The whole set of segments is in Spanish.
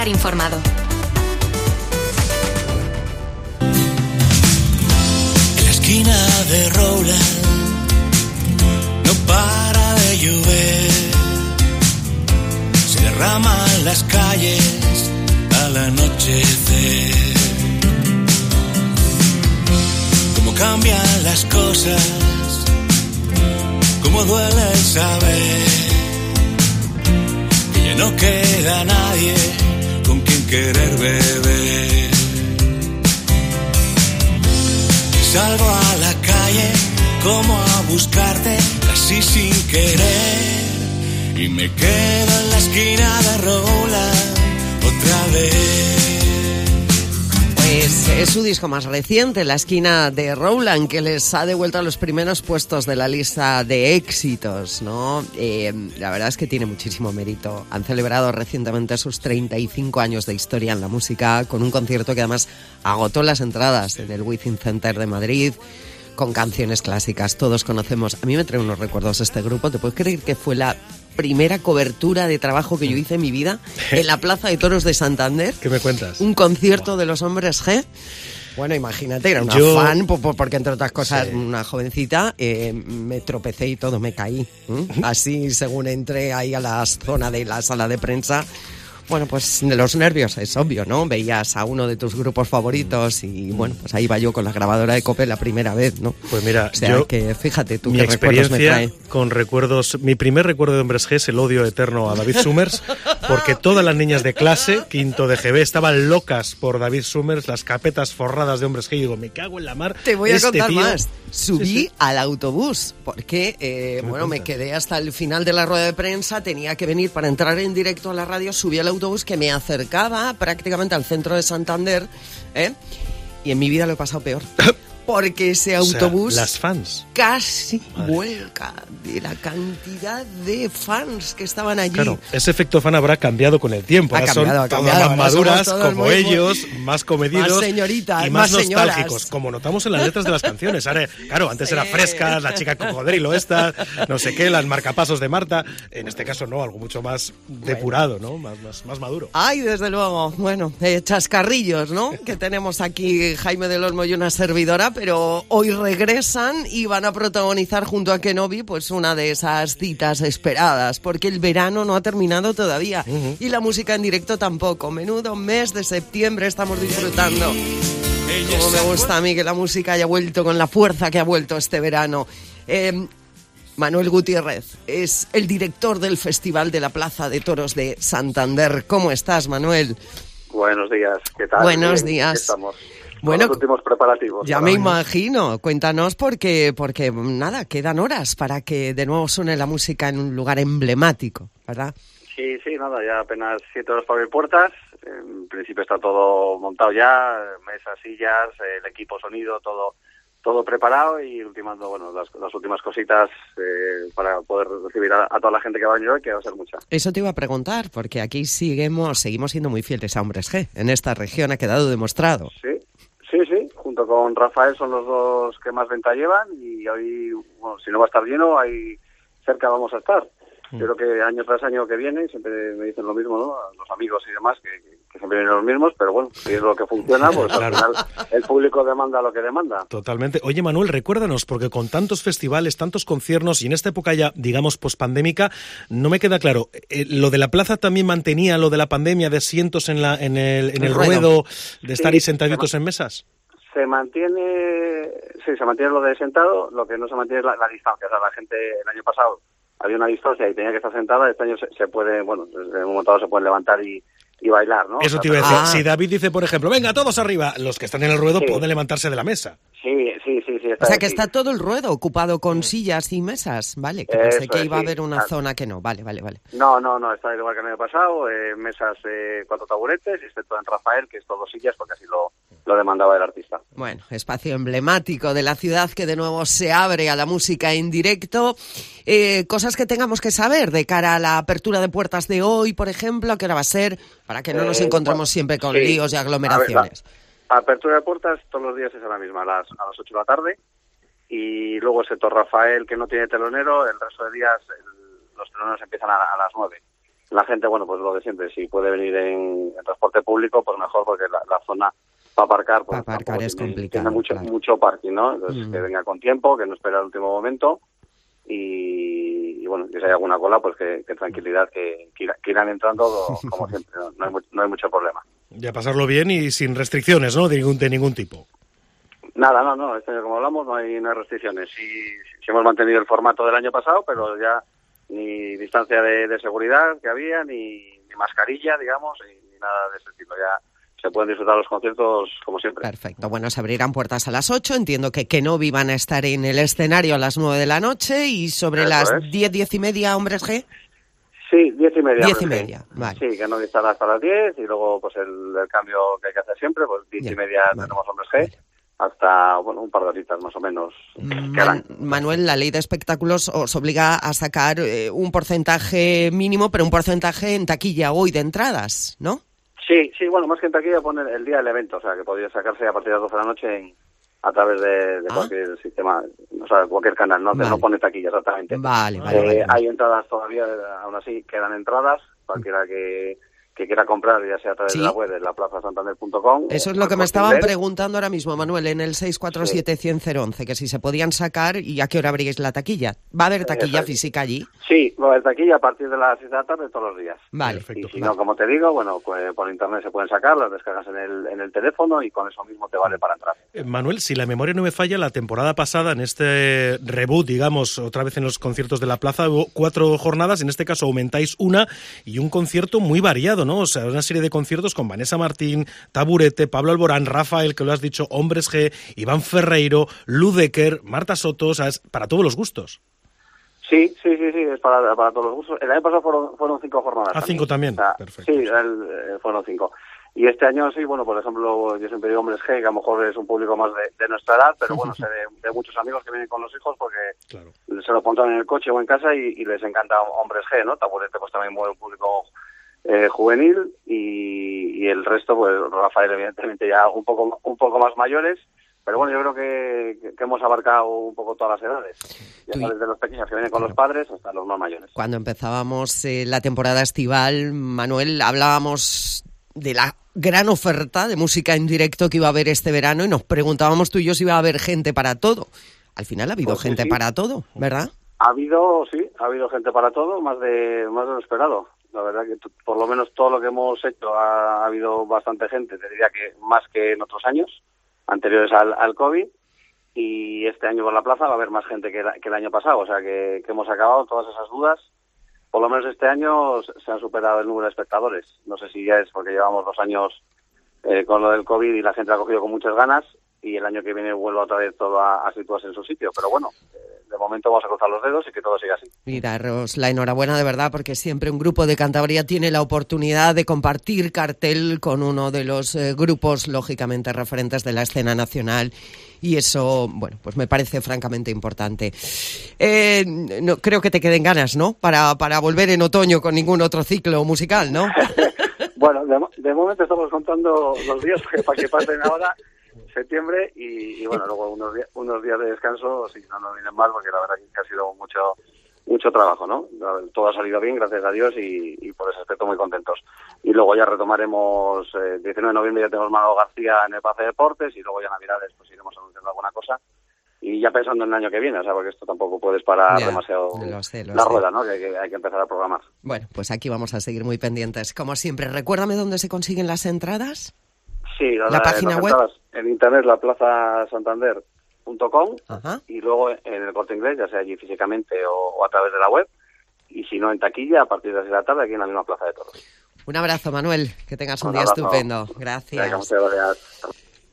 Informado. En la esquina de Rowland no para de llover, se derraman las calles al anochecer. Cómo cambian las cosas, cómo duele el saber que ya no queda nadie con quien querer beber. Salgo a la calle como a buscarte casi sin querer y me quedo en la esquina de Rowland otra vez. Pues es su disco más reciente, La esquina de Rowland, que les ha devuelto a los primeros puestos de la lista de éxitos, ¿no? La verdad es que tiene muchísimo mérito. Han celebrado recientemente sus 35 años de historia en la música, con un concierto que además agotó las entradas en el Within Center de Madrid, con canciones clásicas. Todos conocemos. A mí me trae unos recuerdos este grupo. ¿Te puedes creer que fue la primera cobertura de trabajo que yo hice en mi vida en la Plaza de Toros de Santander? ¿Qué me cuentas? Un concierto de los Hombres G. Bueno, imagínate, era una fan, porque entre otras cosas, sí, una jovencita, me tropecé y todo, me caí. Así, según entré ahí a la zona de la sala de prensa. Bueno, pues de los nervios, es obvio, ¿no? Veías a uno de tus grupos favoritos y, bueno, pues ahí iba yo con la grabadora de Cope la primera vez, ¿no? Pues mira, o sea, yo, que fíjate tú mi qué recuerdos me trae. Con recuerdos, mi primer recuerdo de Hombres G es el odio eterno a David Summers, porque todas las niñas de clase, quinto de GB, estaban locas por David Summers, las capetas forradas de Hombres G, y digo, me cago en la mar. Te voy a contar tío... más. Subí al autobús, porque, me quedé hasta el final de la rueda de prensa, tenía que venir para entrar en directo a la radio, subí al autobús que me acercaba prácticamente al centro de Santander, y en mi vida lo he pasado peor. Porque ese autobús, o sea, las fans casi vuelca de la cantidad de fans que estaban allí. Claro, ese efecto fan habrá cambiado con el tiempo. Ahora son todas más maduras, como ellos, más comedidos, más señoritas, y más nostálgicos, señoras, como notamos en las letras de las canciones. Ahora, claro, antes era Frescas, La chica cocodrilo esta, no sé qué, las marcapasos de Marta. En este caso no, algo mucho más depurado, ¿no? Más maduro. Ay, desde luego. Bueno, chascarrillos, ¿no? Que tenemos aquí Jaime del Olmo y una servidora, pero hoy regresan y van a protagonizar junto a Kenobi pues una de esas citas esperadas, porque el verano no ha terminado todavía y la música en directo tampoco. Menudo mes de septiembre estamos disfrutando. Como me gusta a mí que la música haya vuelto con la fuerza que ha vuelto este verano. Manuel Gutiérrez es el director del Festival de la Plaza de Toros de Santander. ¿Cómo estás, Manuel? Buenos días, ¿qué tal? Buenos días. Estamos. Bueno, los últimos preparativos. Ya me imagino. Cuéntanos porque nada, quedan horas para que de nuevo suene la música en un lugar emblemático, ¿verdad? Sí, nada, ya apenas 7 horas para abrir puertas. En principio está todo montado ya, mesas, sillas, el equipo sonido, todo preparado y ultimando, bueno, las últimas cositas para poder recibir a toda la gente que va a venir hoy, que va a ser mucha. Eso te iba a preguntar, porque aquí seguimos siendo muy fieles a Hombres G. En esta región ha quedado demostrado. Sí, junto con Rafael son los dos que más venta llevan y hoy, bueno, si no va a estar lleno, ahí cerca vamos a estar. Yo creo que año tras año que viene, siempre me dicen lo mismo, ¿no? Los amigos y demás, que siempre vienen los mismos, pero bueno, si es lo que funciona, pues claro. Al final el público demanda lo que demanda. Totalmente. Oye, Manuel, recuérdanos, porque con tantos festivales, tantos conciertos y en esta época ya, digamos, pospandémica, no me queda claro. ¿Lo de la plaza también mantenía lo de la pandemia de asientos en el ruedo, de estar ahí sentaditos en mesas? Se mantiene lo de sentado, lo que no se mantiene es la distancia. O sea, la gente el año pasado había una distancia y tenía que estar sentada, este año se puede, bueno, en un momento dado se pueden levantar y bailar, ¿no? Eso te iba a decir. Si David dice, por ejemplo, venga, todos arriba, los que están en el ruedo pueden levantarse de la mesa. Sí. O sea, que está todo el ruedo ocupado con sillas y mesas, ¿vale? Que pensé que iba a haber una zona que no. Vale. No, está igual que el año pasado, mesas, 4 taburetes, excepto en Rafael, que es todo sillas, porque así lo demandaba el artista. Bueno, espacio emblemático de la ciudad que de nuevo se abre a la música en directo. Cosas que tengamos que saber de cara a la apertura de puertas de hoy, por ejemplo, ¿a qué hora va a ser? Para que no nos encontremos siempre con líos y aglomeraciones. La apertura de puertas todos los días es a la misma, a las 8 de la tarde. Y luego el sector Rafael, que no tiene telonero, el resto de días los teloneros empiezan a las 9. la gente, bueno, pues lo de siempre, si puede venir en transporte público, pues mejor, porque la zona para aparcar, pues para aparcar es complicado. Tiene mucho parking, ¿no? Entonces, que venga con tiempo, que no espere al último momento, y bueno, que si hay alguna cola, pues que tranquilidad, que irán entrando como siempre, no hay mucho problema. Ya pasarlo bien y sin restricciones, ¿no? De ningún tipo. Nada, no, este año, como hablamos, no hay restricciones. Sí hemos mantenido el formato del año pasado, pero ya ni distancia de seguridad que había, ni mascarilla, digamos, ni nada de ese tipo. Ya se pueden disfrutar los conciertos como siempre. Perfecto. Bueno, se abrirán puertas a las 8. Entiendo que Kenobi van a estar en el escenario a las 9 de la noche y sobre las 10 y media, Hombres G. Sí, 10 y media. 10 y media, vale. Sí, Kenobi estará hasta las 10 y luego pues el cambio que hay que hacer siempre, pues 10 y media tenemos Hombres G. Vale. Hasta, un par de horitas más o menos. Manuel, la ley de espectáculos os obliga a sacar un porcentaje mínimo, pero un porcentaje en taquilla hoy de entradas, ¿no? Sí, bueno, más que en taquilla pone el día del evento, o sea, que podría sacarse a partir de las 12 de la noche a través de cualquier sistema, o sea, cualquier canal, ¿no? Vale. No pone taquilla exactamente. Vale. Hay entradas todavía, aún así quedan entradas, cualquiera que quiera comprar, ya sea a través de la web de laplazasantander.com. Eso es lo que me estaban preguntando ahora mismo, Manuel, en el 647-100-011, que si se podían sacar y a qué hora abríais la taquilla. ¿Va a haber taquilla física allí? Sí, va a haber taquilla a partir de las 6 de la tarde todos los días. Vale. Perfecto, y si no, como te digo, bueno, pues por internet se pueden sacar, las descargas en el teléfono y con eso mismo te vale para entrar. Manuel, si la memoria no me falla, la temporada pasada, en este reboot, digamos, otra vez en los conciertos de la plaza, hubo 4 jornadas, en este caso aumentáis una y un concierto muy variado, ¿no? O sea, una serie de conciertos con Vanessa Martín, Taburete, Pablo Alborán, Rafael, que lo has dicho, Hombres G, Iván Ferreiro, Ludecker, Marta Soto, o sea, es para todos los gustos. Sí, es para todos los gustos. El año pasado fueron 5 jornadas. 5 también. O sea, perfecto. Sí, fueron 5. Y este año sí, bueno, por ejemplo, yo siempre digo Hombres G, que a lo mejor es un público más de nuestra edad, pero bueno, sé de muchos amigos que vienen con los hijos porque se lo montan en el coche o en casa y les encanta Hombres G, ¿no? Taburete pues también mueve un público juvenil y el resto, pues Rafael evidentemente ya un poco más mayores, pero bueno, yo creo que hemos abarcado un poco todas las edades, ya desde los pequeños que vienen con los padres hasta los más mayores. Cuando empezábamos la temporada estival, Manuel, hablábamos de la gran oferta de música en directo que iba a haber este verano y nos preguntábamos tú y yo si iba a haber gente para todo. Al final ha habido gente para todo, ¿verdad? Ha habido gente para todo, más de lo esperado. La verdad que por lo menos todo lo que hemos hecho ha habido bastante gente, te diría que más que en otros años anteriores al COVID, y este año por la plaza va a haber más gente que el año pasado, o sea que hemos acabado todas esas dudas. Por lo menos este año se han superado el número de espectadores. No sé si ya es porque llevamos 2 años con lo del COVID y la gente la ha cogido con muchas ganas, y el año que viene vuelve otra vez todo a situarse en su sitio, pero bueno, de momento vamos a cruzar los dedos y que todo siga así. Y daros la enhorabuena de verdad, porque siempre un grupo de Cantabria tiene la oportunidad de compartir cartel con uno de los grupos lógicamente referentes de la escena nacional, y eso, bueno, pues me parece francamente importante. No, creo que te queden ganas, ¿no? Para volver en otoño con ningún otro ciclo musical, ¿no? Bueno, de momento estamos contando los días para que pasen ahora septiembre y bueno, luego unos días de descanso, si no nos vienen mal, porque la verdad que ha sido mucho trabajo, ¿no? Todo ha salido bien, gracias a Dios, y por ese aspecto muy contentos. Y luego ya retomaremos, 19 de noviembre ya tenemos Manolo García en el Palacio de Deportes, y luego ya Navidades pues iremos anunciando alguna cosa. Y ya pensando en el año que viene, o sea, porque esto tampoco puedes parar demasiado la rueda, ¿no? Que hay que empezar a programar. Bueno, pues aquí vamos a seguir muy pendientes. Como siempre, recuérdame dónde se consiguen las entradas. Sí, la página web. En internet, laplazasantander.com, y luego en el Corte Inglés, ya sea allí físicamente o a través de la web, y si no en taquilla, a partir de las 6 de la tarde, aquí en la misma Plaza de Toros. Un abrazo, Manuel, que tengas un día estupendo. Gracias. Venga, muchas gracias.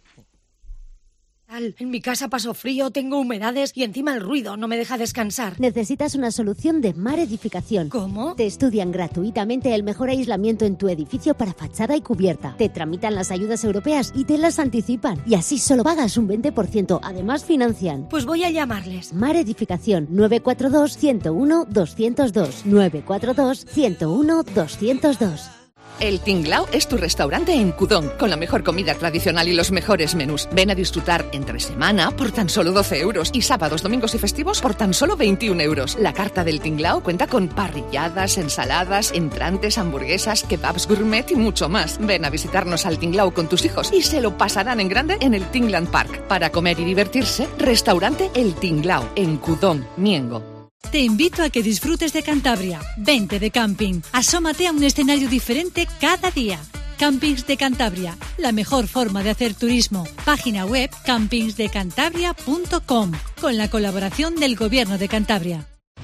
En mi casa paso frío, tengo humedades y encima el ruido no me deja descansar. Necesitas una solución de Mar Edificación. ¿Cómo? Te estudian gratuitamente el mejor aislamiento en tu edificio para fachada y cubierta. Te tramitan las ayudas europeas y te las anticipan. Y así solo pagas un 20%. Además financian. Pues voy a llamarles. Mar Edificación 942 101 202. 942 101 202. El Tinglao es tu restaurante en Cudón, con la mejor comida tradicional y los mejores menús. Ven a disfrutar entre semana por tan solo 12 euros y sábados, domingos y festivos por tan solo 21 euros. La carta del Tinglao cuenta con parrilladas, ensaladas, entrantes, hamburguesas, kebabs gourmet y mucho más. Ven a visitarnos al Tinglao con tus hijos y se lo pasarán en grande en el Tingland Park. Para comer y divertirse, restaurante El Tinglao, en Cudón, Miengo. Te invito a que disfrutes de Cantabria. Vente de camping. Asómate a un escenario diferente cada día. Campings de Cantabria, la mejor forma de hacer turismo. Página web campingsdecantabria.com, con la colaboración del Gobierno de Cantabria.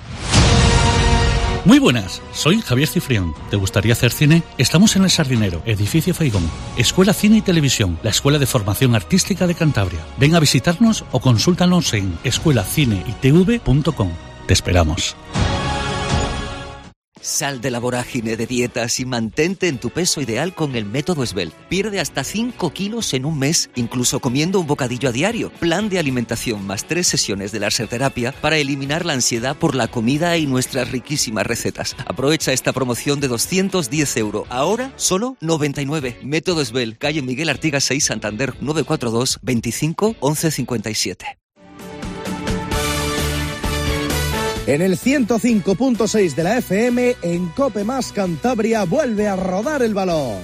Muy buenas, soy Javier Cifrión. ¿Te gustaría hacer cine? Estamos en El Sardinero, edificio Feigón. Escuela Cine y Televisión, la escuela de formación artística de Cantabria. Ven a visitarnos o consúltanos en escuelacineitv.com. Te esperamos. Sal de la vorágine de dietas y mantente en tu peso ideal con el método Svelte. Pierde hasta 5 kilos en un mes, incluso comiendo un bocadillo a diario. Plan de alimentación más 3 sesiones de laserterapia para eliminar la ansiedad por la comida y nuestras riquísimas recetas. Aprovecha esta promoción de 210 €. Ahora, solo 99. Método Svelte, calle Miguel Artigas 6, Santander, 942 25 11 57. En el 105.6 de la FM, en COPE Más Cantabria, vuelve a rodar el balón.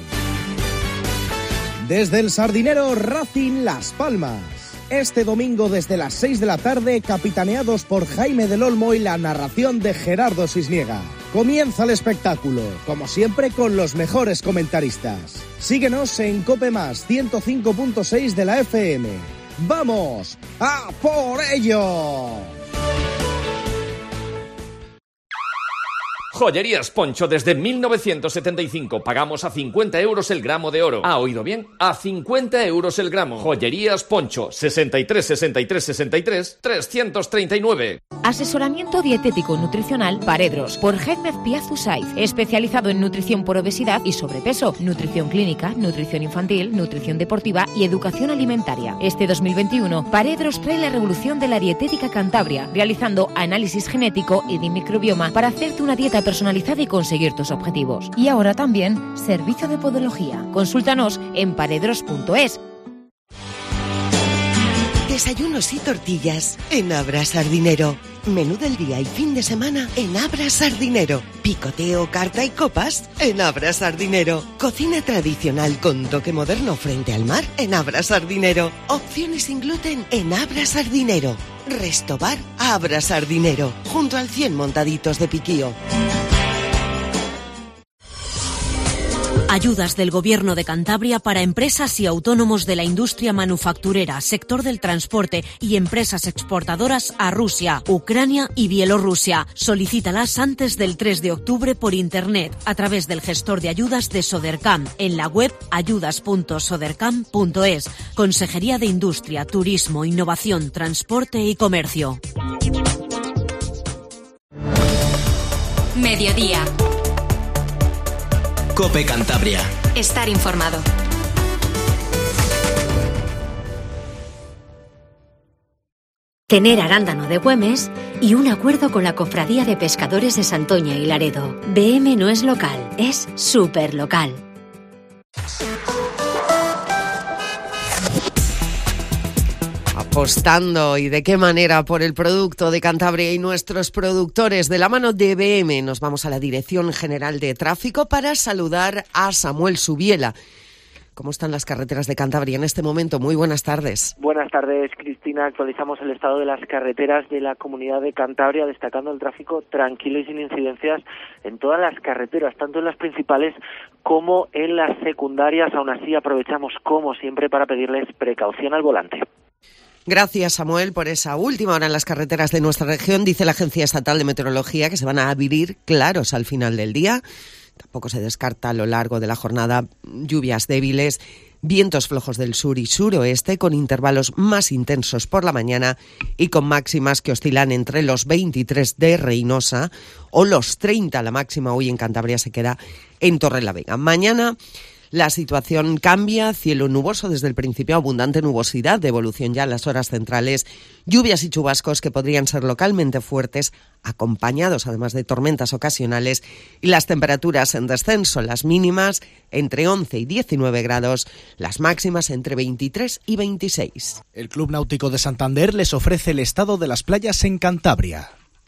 Desde el Sardinero, Racing Las Palmas. Este domingo desde las 6 de la tarde, capitaneados por Jaime del Olmo y la narración de Gerardo Sisniega. Comienza el espectáculo, como siempre con los mejores comentaristas. Síguenos en COPE Más 105.6 de la FM. ¡Vamos a por ello! Joyerías Poncho, desde 1975 pagamos a 50 € el gramo de oro. ¿Ha oído bien? A 50 € el gramo. Joyerías Poncho, 63 63 63 339. Asesoramiento dietético nutricional Paredros por Gémez Piazu Saiz, especializado en nutrición por obesidad y sobrepeso, nutrición clínica, nutrición infantil, nutrición deportiva y educación alimentaria. Este 2021, Paredros trae la revolución de la dietética Cantabria, realizando análisis genético y de microbioma para hacerte una dieta personalizada y conseguir tus objetivos. Y ahora también servicio de podología. Consúltanos en paredros.es. Desayunos y tortillas en Abra Sardinero. Menú del día y fin de semana en Abra Sardinero. Picoteo, carta y copas en Abra Sardinero. Cocina tradicional con toque moderno frente al mar en Abra Sardinero. Opciones sin gluten en Abra Sardinero. Restobar Abra Sardinero, junto al 100 montaditos de Piquío. Ayudas del Gobierno de Cantabria para empresas y autónomos de la industria manufacturera, sector del transporte y empresas exportadoras a Rusia, Ucrania y Bielorrusia. Solicítalas antes del 3 de octubre por Internet a través del gestor de ayudas de Sodercam en la web ayudas.sodercam.es. Consejería de Industria, Turismo, Innovación, Transporte y Comercio. Mediodía. COPE Cantabria. Estar informado. Tener arándano de Güemes y un acuerdo con la Cofradía de Pescadores de Santoña y Laredo. BM no es local, es súper local. Apostando, y de qué manera, por el producto de Cantabria y nuestros productores. De la mano de BM nos vamos a la Dirección General de Tráfico para saludar a Samuel Subiela. ¿Cómo están las carreteras de Cantabria en este momento? Muy buenas tardes. Buenas tardes, Cristina. Actualizamos el estado de las carreteras de la Comunidad de Cantabria, destacando el tráfico tranquilo y sin incidencias en todas las carreteras, tanto en las principales como en las secundarias. Aún así, aprovechamos, como siempre, para pedirles precaución al volante. Gracias, Samuel, por esa última hora en las carreteras de nuestra región. Dice la Agencia Estatal de Meteorología que se van a abrir claros al final del día. Tampoco se descarta a lo largo de la jornada lluvias débiles, vientos flojos del sur y suroeste con intervalos más intensos por la mañana y con máximas que oscilan entre los 23 de Reinosa o los 30. La máxima hoy en Cantabria se queda en Torrelavega. Mañana La situación cambia, cielo nuboso desde el principio, abundante nubosidad, de evolución ya en las horas centrales, lluvias y chubascos que podrían ser localmente fuertes, acompañados además de tormentas ocasionales, y las temperaturas en descenso, las mínimas entre 11 y 19 grados, las máximas entre 23 y 26. El Club Náutico de Santander les ofrece el estado de las playas en Cantabria.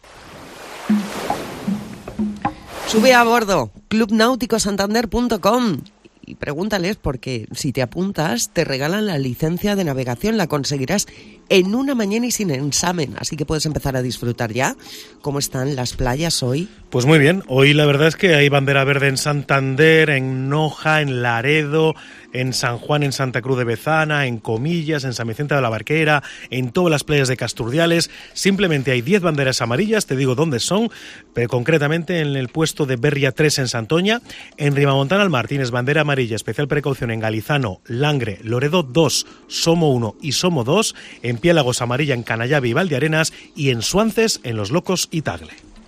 Sube a bordo, clubnauticosantander.com, y pregúntales porque si te apuntas te regalan la licencia de navegación, la conseguirás en una mañana y sin examen, así que puedes empezar a disfrutar ya. ¿Cómo están las playas hoy? Pues muy bien, hoy la verdad es que hay bandera verde en Santander, en Noja, en Laredo, en San Juan, en Santa Cruz de Bezana, en Comillas, en San Vicente de la Barquera, en todas las playas de Casturdiales. Simplemente hay 10 banderas amarillas, te digo dónde son, pero concretamente en el puesto de Berria 3 en Santoña, en Ribamontana al Mar tienes bandera amarilla, especial precaución en Galizano, Langre, Loredo 2, Somo 1 y Somo 2, en Piélagos amarilla en Canallavi y Valdearenas y en Suances en Los Locos y Tagle.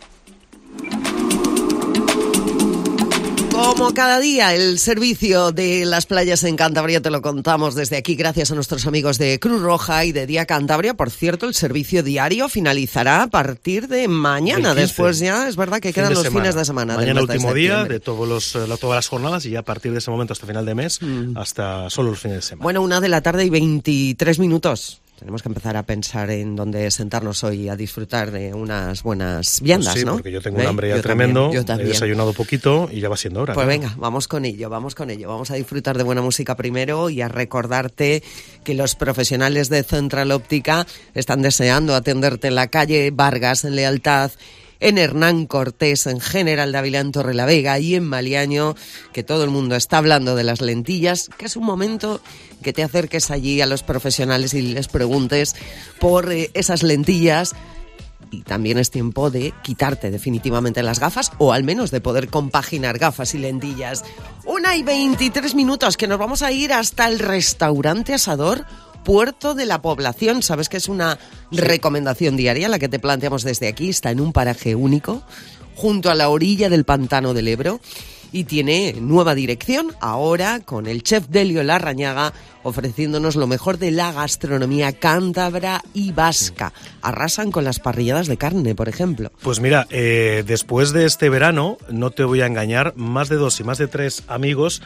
Como cada día, el servicio de las playas en Cantabria te lo contamos desde aquí gracias a nuestros amigos de Cruz Roja y de Día Cantabria. Por cierto, el servicio diario finalizará a partir de mañana. Después ya es verdad que quedan los fines de semana. Mañana último día de todas las jornadas y ya a partir de ese momento hasta final de mes, hasta solo los fines de semana. Bueno, 1:00 y 23 minutos. Tenemos que empezar a pensar en dónde sentarnos hoy a disfrutar de unas buenas viandas, pues sí, ¿no? Porque yo tengo un hambre ya tremendo, yo también. He desayunado poquito y ya va siendo hora. Pues ¿no? venga, vamos con ello. Vamos a disfrutar de buena música primero y a recordarte que los profesionales de Central Óptica están deseando atenderte en la calle Vargas, en Lealtad, en Hernán Cortés, en General de Ávila, en Torrelavega y en Maliaño, que todo el mundo está hablando de las lentillas, que es un momento que te acerques allí a los profesionales y les preguntes por esas lentillas. Y también es tiempo de quitarte definitivamente las gafas, o al menos de poder compaginar gafas y lentillas. 1:23 minutos, que nos vamos a ir hasta el restaurante Asador Puerto de la Población. Sabes que es una recomendación diaria la que te planteamos desde aquí. Está en un paraje único, junto a la orilla del pantano del Ebro, y tiene nueva dirección, ahora con el chef Delio Larrañaga, ofreciéndonos lo mejor de la gastronomía cántabra y vasca. Arrasan con las parrilladas de carne, por ejemplo. Pues mira, después de este verano, no te voy a engañar, más de 2 y más de 3 amigos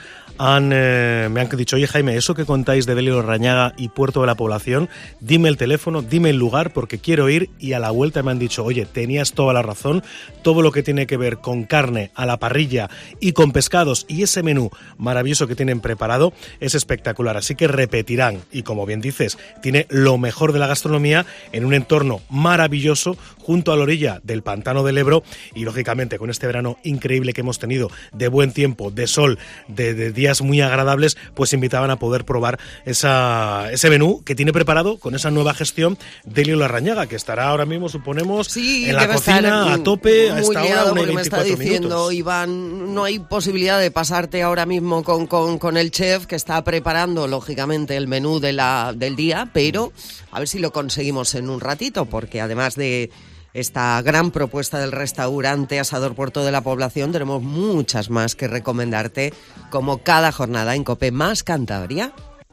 me han dicho: oye Jaime, eso que contáis de Delio Larrañaga y Puerto de la Población, dime el teléfono, dime el lugar, porque quiero ir. Y a la vuelta me han dicho: oye, tenías toda la razón, todo lo que tiene que ver con carne a la parrilla y con pescados y ese menú maravilloso que tienen preparado es espectacular, así que repetirán. Y como bien dices, tiene lo mejor de la gastronomía en un entorno maravilloso junto a la orilla del pantano del Ebro, y lógicamente con este verano increíble que hemos tenido, de buen tiempo, de sol, de días muy agradables, pues invitaban a poder probar ese menú que tiene preparado con esa nueva gestión de Delio Larrañaga, que estará ahora mismo, suponemos, en la cocina a tope a esta hora, 1:24 me está diciendo minutos. Iván, no hay posibilidad de pasarte ahora mismo con el chef, que está preparando lógicamente el menú del día, pero a ver si lo conseguimos en un ratito, porque además de esta gran propuesta del restaurante Asador Puerto de la Población, tenemos muchas más que recomendarte, como cada jornada en COPE Más Cantabria.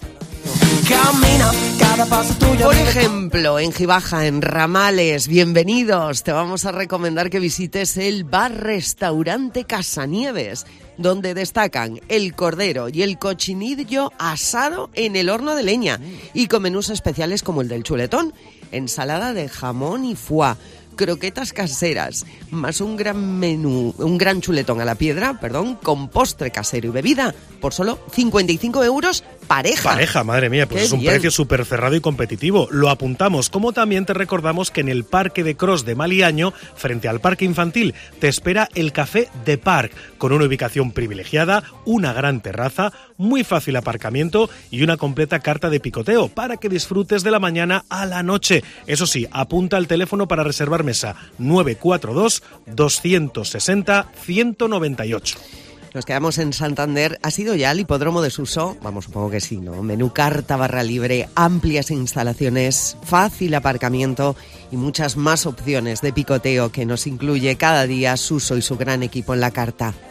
Por ejemplo, en Gibaja, en Ramales, bienvenidos. Te vamos a recomendar que visites el bar-restaurante Casanieves, donde destacan el cordero y el cochinillo asado en el horno de leña, y con menús especiales como el del chuletón, ensalada de jamón y foie, croquetas caseras, más un gran chuletón a la piedra, con postre casero y bebida, por solo 55 euros pareja. Pareja, madre mía, pues es un precio súper cerrado y competitivo. Lo apuntamos, como también te recordamos que en el Parque de Cros de Maliaño, frente al Parque Infantil, te espera el Café de Parc, con una ubicación privilegiada, una gran terraza, muy fácil aparcamiento y una completa carta de picoteo para que disfrutes de la mañana a la noche. Eso sí, apunta el teléfono para reservar mesa: 942 260 198. Nos quedamos en Santander. ¿Ha sido ya el hipódromo de Suso? Vamos, supongo que sí, ¿no? Menú carta barra libre, amplias instalaciones, fácil aparcamiento y muchas más opciones de picoteo que nos incluye cada día Suso y su gran equipo en la carta.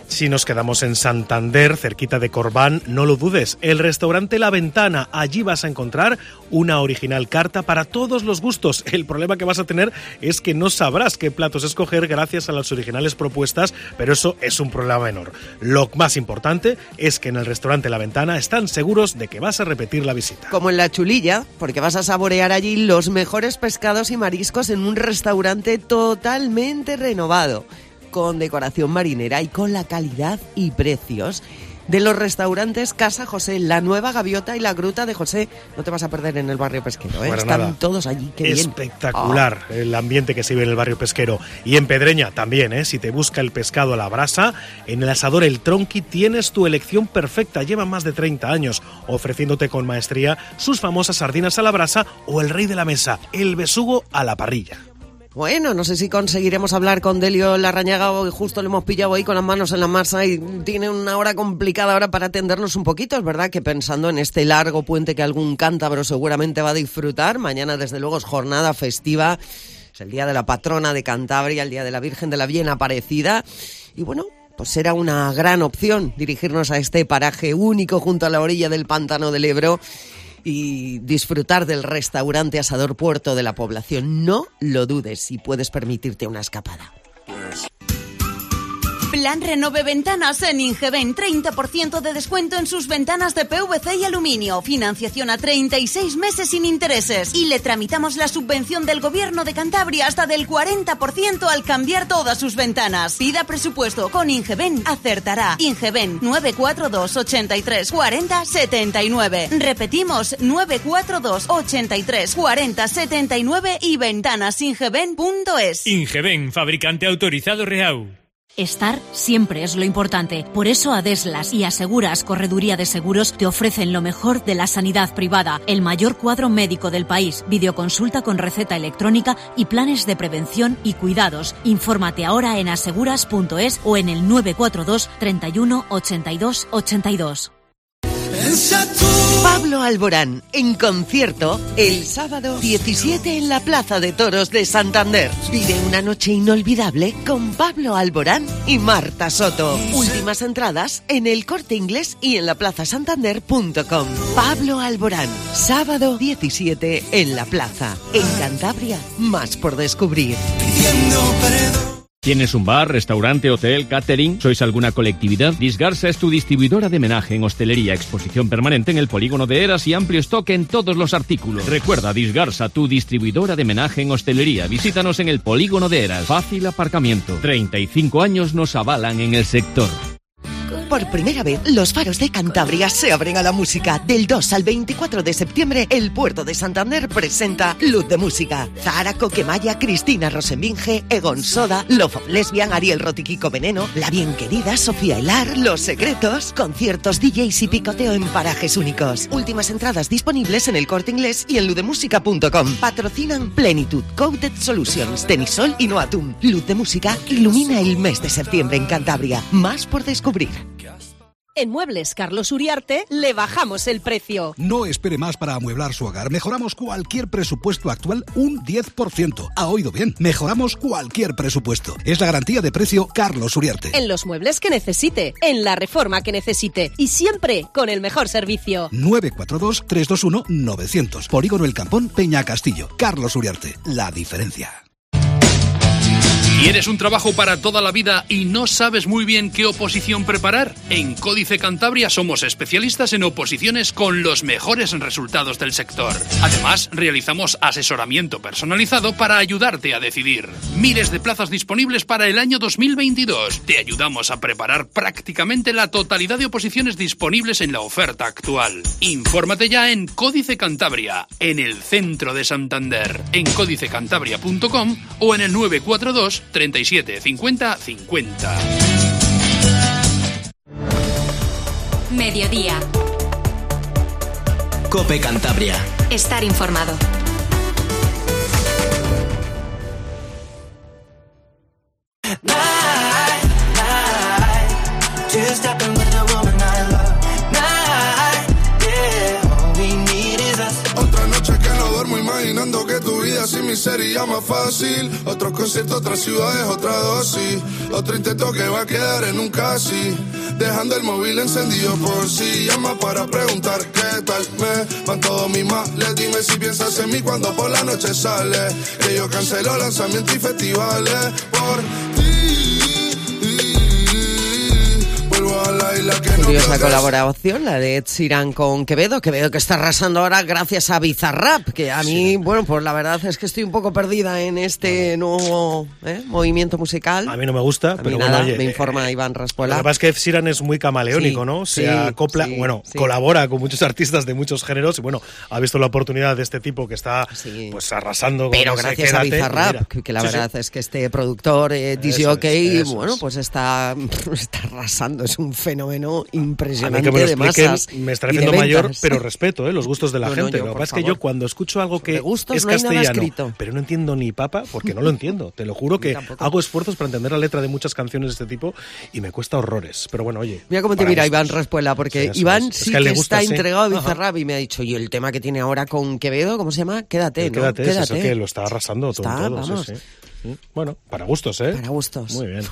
Si nos quedamos en Santander, cerquita de Corbán, no lo dudes, el restaurante La Ventana. Allí vas a encontrar una original carta para todos los gustos. El problema que vas a tener es que no sabrás qué platos escoger gracias a las originales propuestas, pero eso es un problema menor. Lo más importante es que en el restaurante La Ventana están seguros de que vas a repetir la visita. Como en La Chulilla, porque vas a saborear allí los mejores pescados y mariscos en un restaurante totalmente renovado, con decoración marinera y con la calidad y precios de los restaurantes Casa José, La Nueva Gaviota y La Gruta de José. No te vas a perder en el barrio pesquero, ¿eh? Están nada. Todos allí, qué bien. Espectacular el ambiente que se vive en el barrio pesquero. Y en Pedreña también, ¿eh? Si te busca el pescado a la brasa, en el asador El Tronqui tienes tu elección perfecta. Lleva más de 30 años ofreciéndote con maestría sus famosas sardinas a la brasa o el rey de la mesa, el besugo a la parrilla. Bueno, no sé si conseguiremos hablar con Delio Larrañaga, hoy justo le hemos pillado ahí con las manos en la masa y tiene una hora complicada ahora para atendernos un poquito. Es verdad que pensando en este largo puente que algún cántabro seguramente va a disfrutar, mañana desde luego es jornada festiva, es el día de la patrona de Cantabria, el día de la Virgen de la Bien Aparecida y bueno, pues será una gran opción dirigirnos a este paraje único junto a la orilla del pantano del Ebro y disfrutar del restaurante Asador Puerto de la Población. No lo dudes si puedes permitirte una escapada. Plan Renove Ventanas en Ingeben, 30% de descuento en sus ventanas de PVC y aluminio, financiación a 36 meses sin intereses y le tramitamos la subvención del Gobierno de Cantabria hasta del 40% al cambiar todas sus ventanas. Pida presupuesto con Ingeben, acertará. Ingeben 942 83 40 79. Repetimos 942 83 40 79 y ventanasingeben.es. Ingeben, fabricante autorizado Reau. Estar siempre es lo importante. Por eso Adeslas y Aseguras Correduría de Seguros te ofrecen lo mejor de la sanidad privada, el mayor cuadro médico del país, videoconsulta con receta electrónica y planes de prevención y cuidados. Infórmate ahora en aseguras.es o en el 942 31 82 82. Pablo Alborán, en concierto, el sábado 17 en la Plaza de Toros de Santander. Vive una noche inolvidable con Pablo Alborán y Marta Soto. Últimas entradas en El Corte Inglés y en laplazasantander.com. Pablo Alborán, sábado 17 en la Plaza. En Cantabria, más por descubrir. ¿Tienes un bar, restaurante, hotel, catering? ¿Sois alguna colectividad? Disgarsa es tu distribuidora de menaje en hostelería, exposición permanente en el polígono de Eras y amplio stock en todos los artículos. Recuerda, Disgarsa, tu distribuidora de menaje en hostelería. Visítanos en el polígono de Eras. Fácil aparcamiento. 35 años nos avalan en el sector. Por primera vez, los faros de Cantabria se abren a la música. Del 2 al 24 de septiembre, el Puerto de Santander presenta Luz de Música. Zahara Coquemaya, Cristina Rosenbinge, Egon Soda, Love of Lesbian, Ariel Rotiquico Veneno, La Bien Querida, Sofía Hilar, Los Secretos, conciertos, DJs y picoteo en parajes únicos. Últimas entradas disponibles en El Corte Inglés y en ludemusica.com. Patrocinan Plenitud, Coated Solutions, Tenisol y Noatum. Luz de Música ilumina el mes de septiembre en Cantabria. Más por descubrir. En Muebles Carlos Uriarte le bajamos el precio. No espere más para amueblar su hogar. Mejoramos cualquier presupuesto actual un 10%. Ha oído bien, mejoramos cualquier presupuesto. Es la garantía de precio Carlos Uriarte. En los muebles que necesite, en la reforma que necesite y siempre con el mejor servicio. 942-321-900. Polígono El Campón, Peña Castillo. Carlos Uriarte, la diferencia. ¿Quieres un trabajo para toda la vida y no sabes muy bien qué oposición preparar? En Códice Cantabria somos especialistas en oposiciones con los mejores resultados del sector. Además, realizamos asesoramiento personalizado para ayudarte a decidir. Miles de plazas disponibles para el año 2022. Te ayudamos a preparar prácticamente la totalidad de oposiciones disponibles en la oferta actual. Infórmate ya en Códice Cantabria, en el centro de Santander, en códicecantabria.com o en el 942 37 50 50. Mediodía. COPE Cantabria. Estar informado. Otra noche que no duermo imaginando que tu vida sin mí mí sería más fácil. Otro concierto, otras ciudades, otra dosis. Otro intento que va a quedar en un casi. Dejando el móvil encendido por si llama para preguntar qué tal me van todos mis males. Dime si piensas en mí cuando por la noche sale. Que yo cancelo lanzamientos y festivales por ti. Curiosa colaboración, la de Ed Sheeran con Quevedo que está arrasando ahora gracias a Bizarrap, que a mí, bueno, pues la verdad es que estoy un poco perdida en este nuevo movimiento musical. A mí no me gusta, a pero nada, bueno, oye, me informa Iván Raspuela. Lo que pasa es que Ed Sheeran es muy camaleónico, sí, ¿no? Se acopla, colabora con muchos artistas de muchos géneros y bueno, ha visto la oportunidad de este tipo que está pues arrasando. Pero con gracias ese a Quédate, Bizarrap, que la verdad es que este productor, DJ, bueno, pues está arrasando, es un fenómeno impresionante de masas. Me está haciendo mayor, pero respeto los gustos de la gente. Lo que pasa es que yo cuando escucho algo que es castellano, pero no entiendo ni papa, porque no lo entiendo. Te lo juro que hago esfuerzos para entender la letra de muchas canciones de este tipo y me cuesta horrores. Pero bueno, oye. Mira cómo te mira Iván Raspuela, porque Iván sí que está entregado a Bizarrap y me ha dicho, y el tema que tiene ahora con Quevedo, ¿cómo se llama? Quédate, ¿no? Quédate. Eso que lo está arrasando todo. Vamos. Sí. Bueno, para gustos, ¿eh? Para gustos. Muy bien.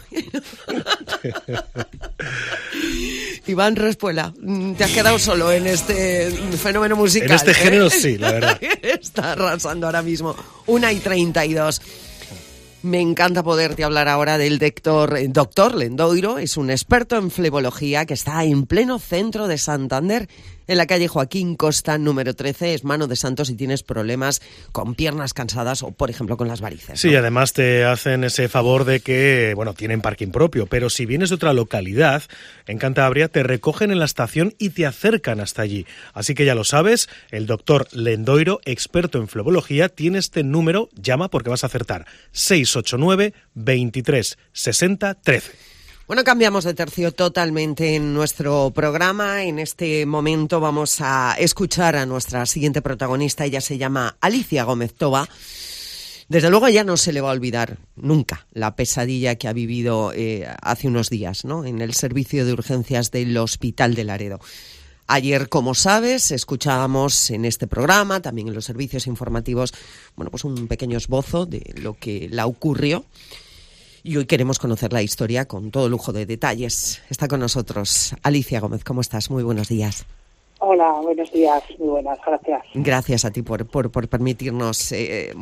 Iván Raspuela, te has quedado solo en este fenómeno musical. En este género sí, la verdad. Está arrasando ahora mismo. 1:32. Me encanta poderte hablar ahora del doctor Lendoiro. Es un experto en flebología que está en pleno centro de Santander, en la calle Joaquín Costa, número 13. Es mano de santo si tienes problemas con piernas cansadas o, por ejemplo, con las varices. Sí, además te hacen ese favor de que, bueno, tienen parking propio, pero si vienes de otra localidad, en Cantabria, te recogen en la estación y te acercan hasta allí. Así que ya lo sabes, el doctor Lendoiro, experto en flebología, tiene este número, llama porque vas a acertar, 689 23 60 13. Bueno, cambiamos de tercio totalmente en nuestro programa. En este momento vamos a escuchar a nuestra siguiente protagonista. Ella se llama Alicia Gómez Toba. Desde luego ya no se le va a olvidar nunca la pesadilla que ha vivido hace unos días, ¿no? En el servicio de urgencias del Hospital de Laredo. Ayer, como sabes, escuchábamos en este programa, también en los servicios informativos, bueno, pues un pequeño esbozo de lo que la ocurrió. Y hoy queremos conocer la historia con todo lujo de detalles. Está con nosotros Alicia Gómez. ¿Cómo estás? Muy buenos días. Hola, buenos días. Muy buenas, gracias. Gracias a ti por permitirnos,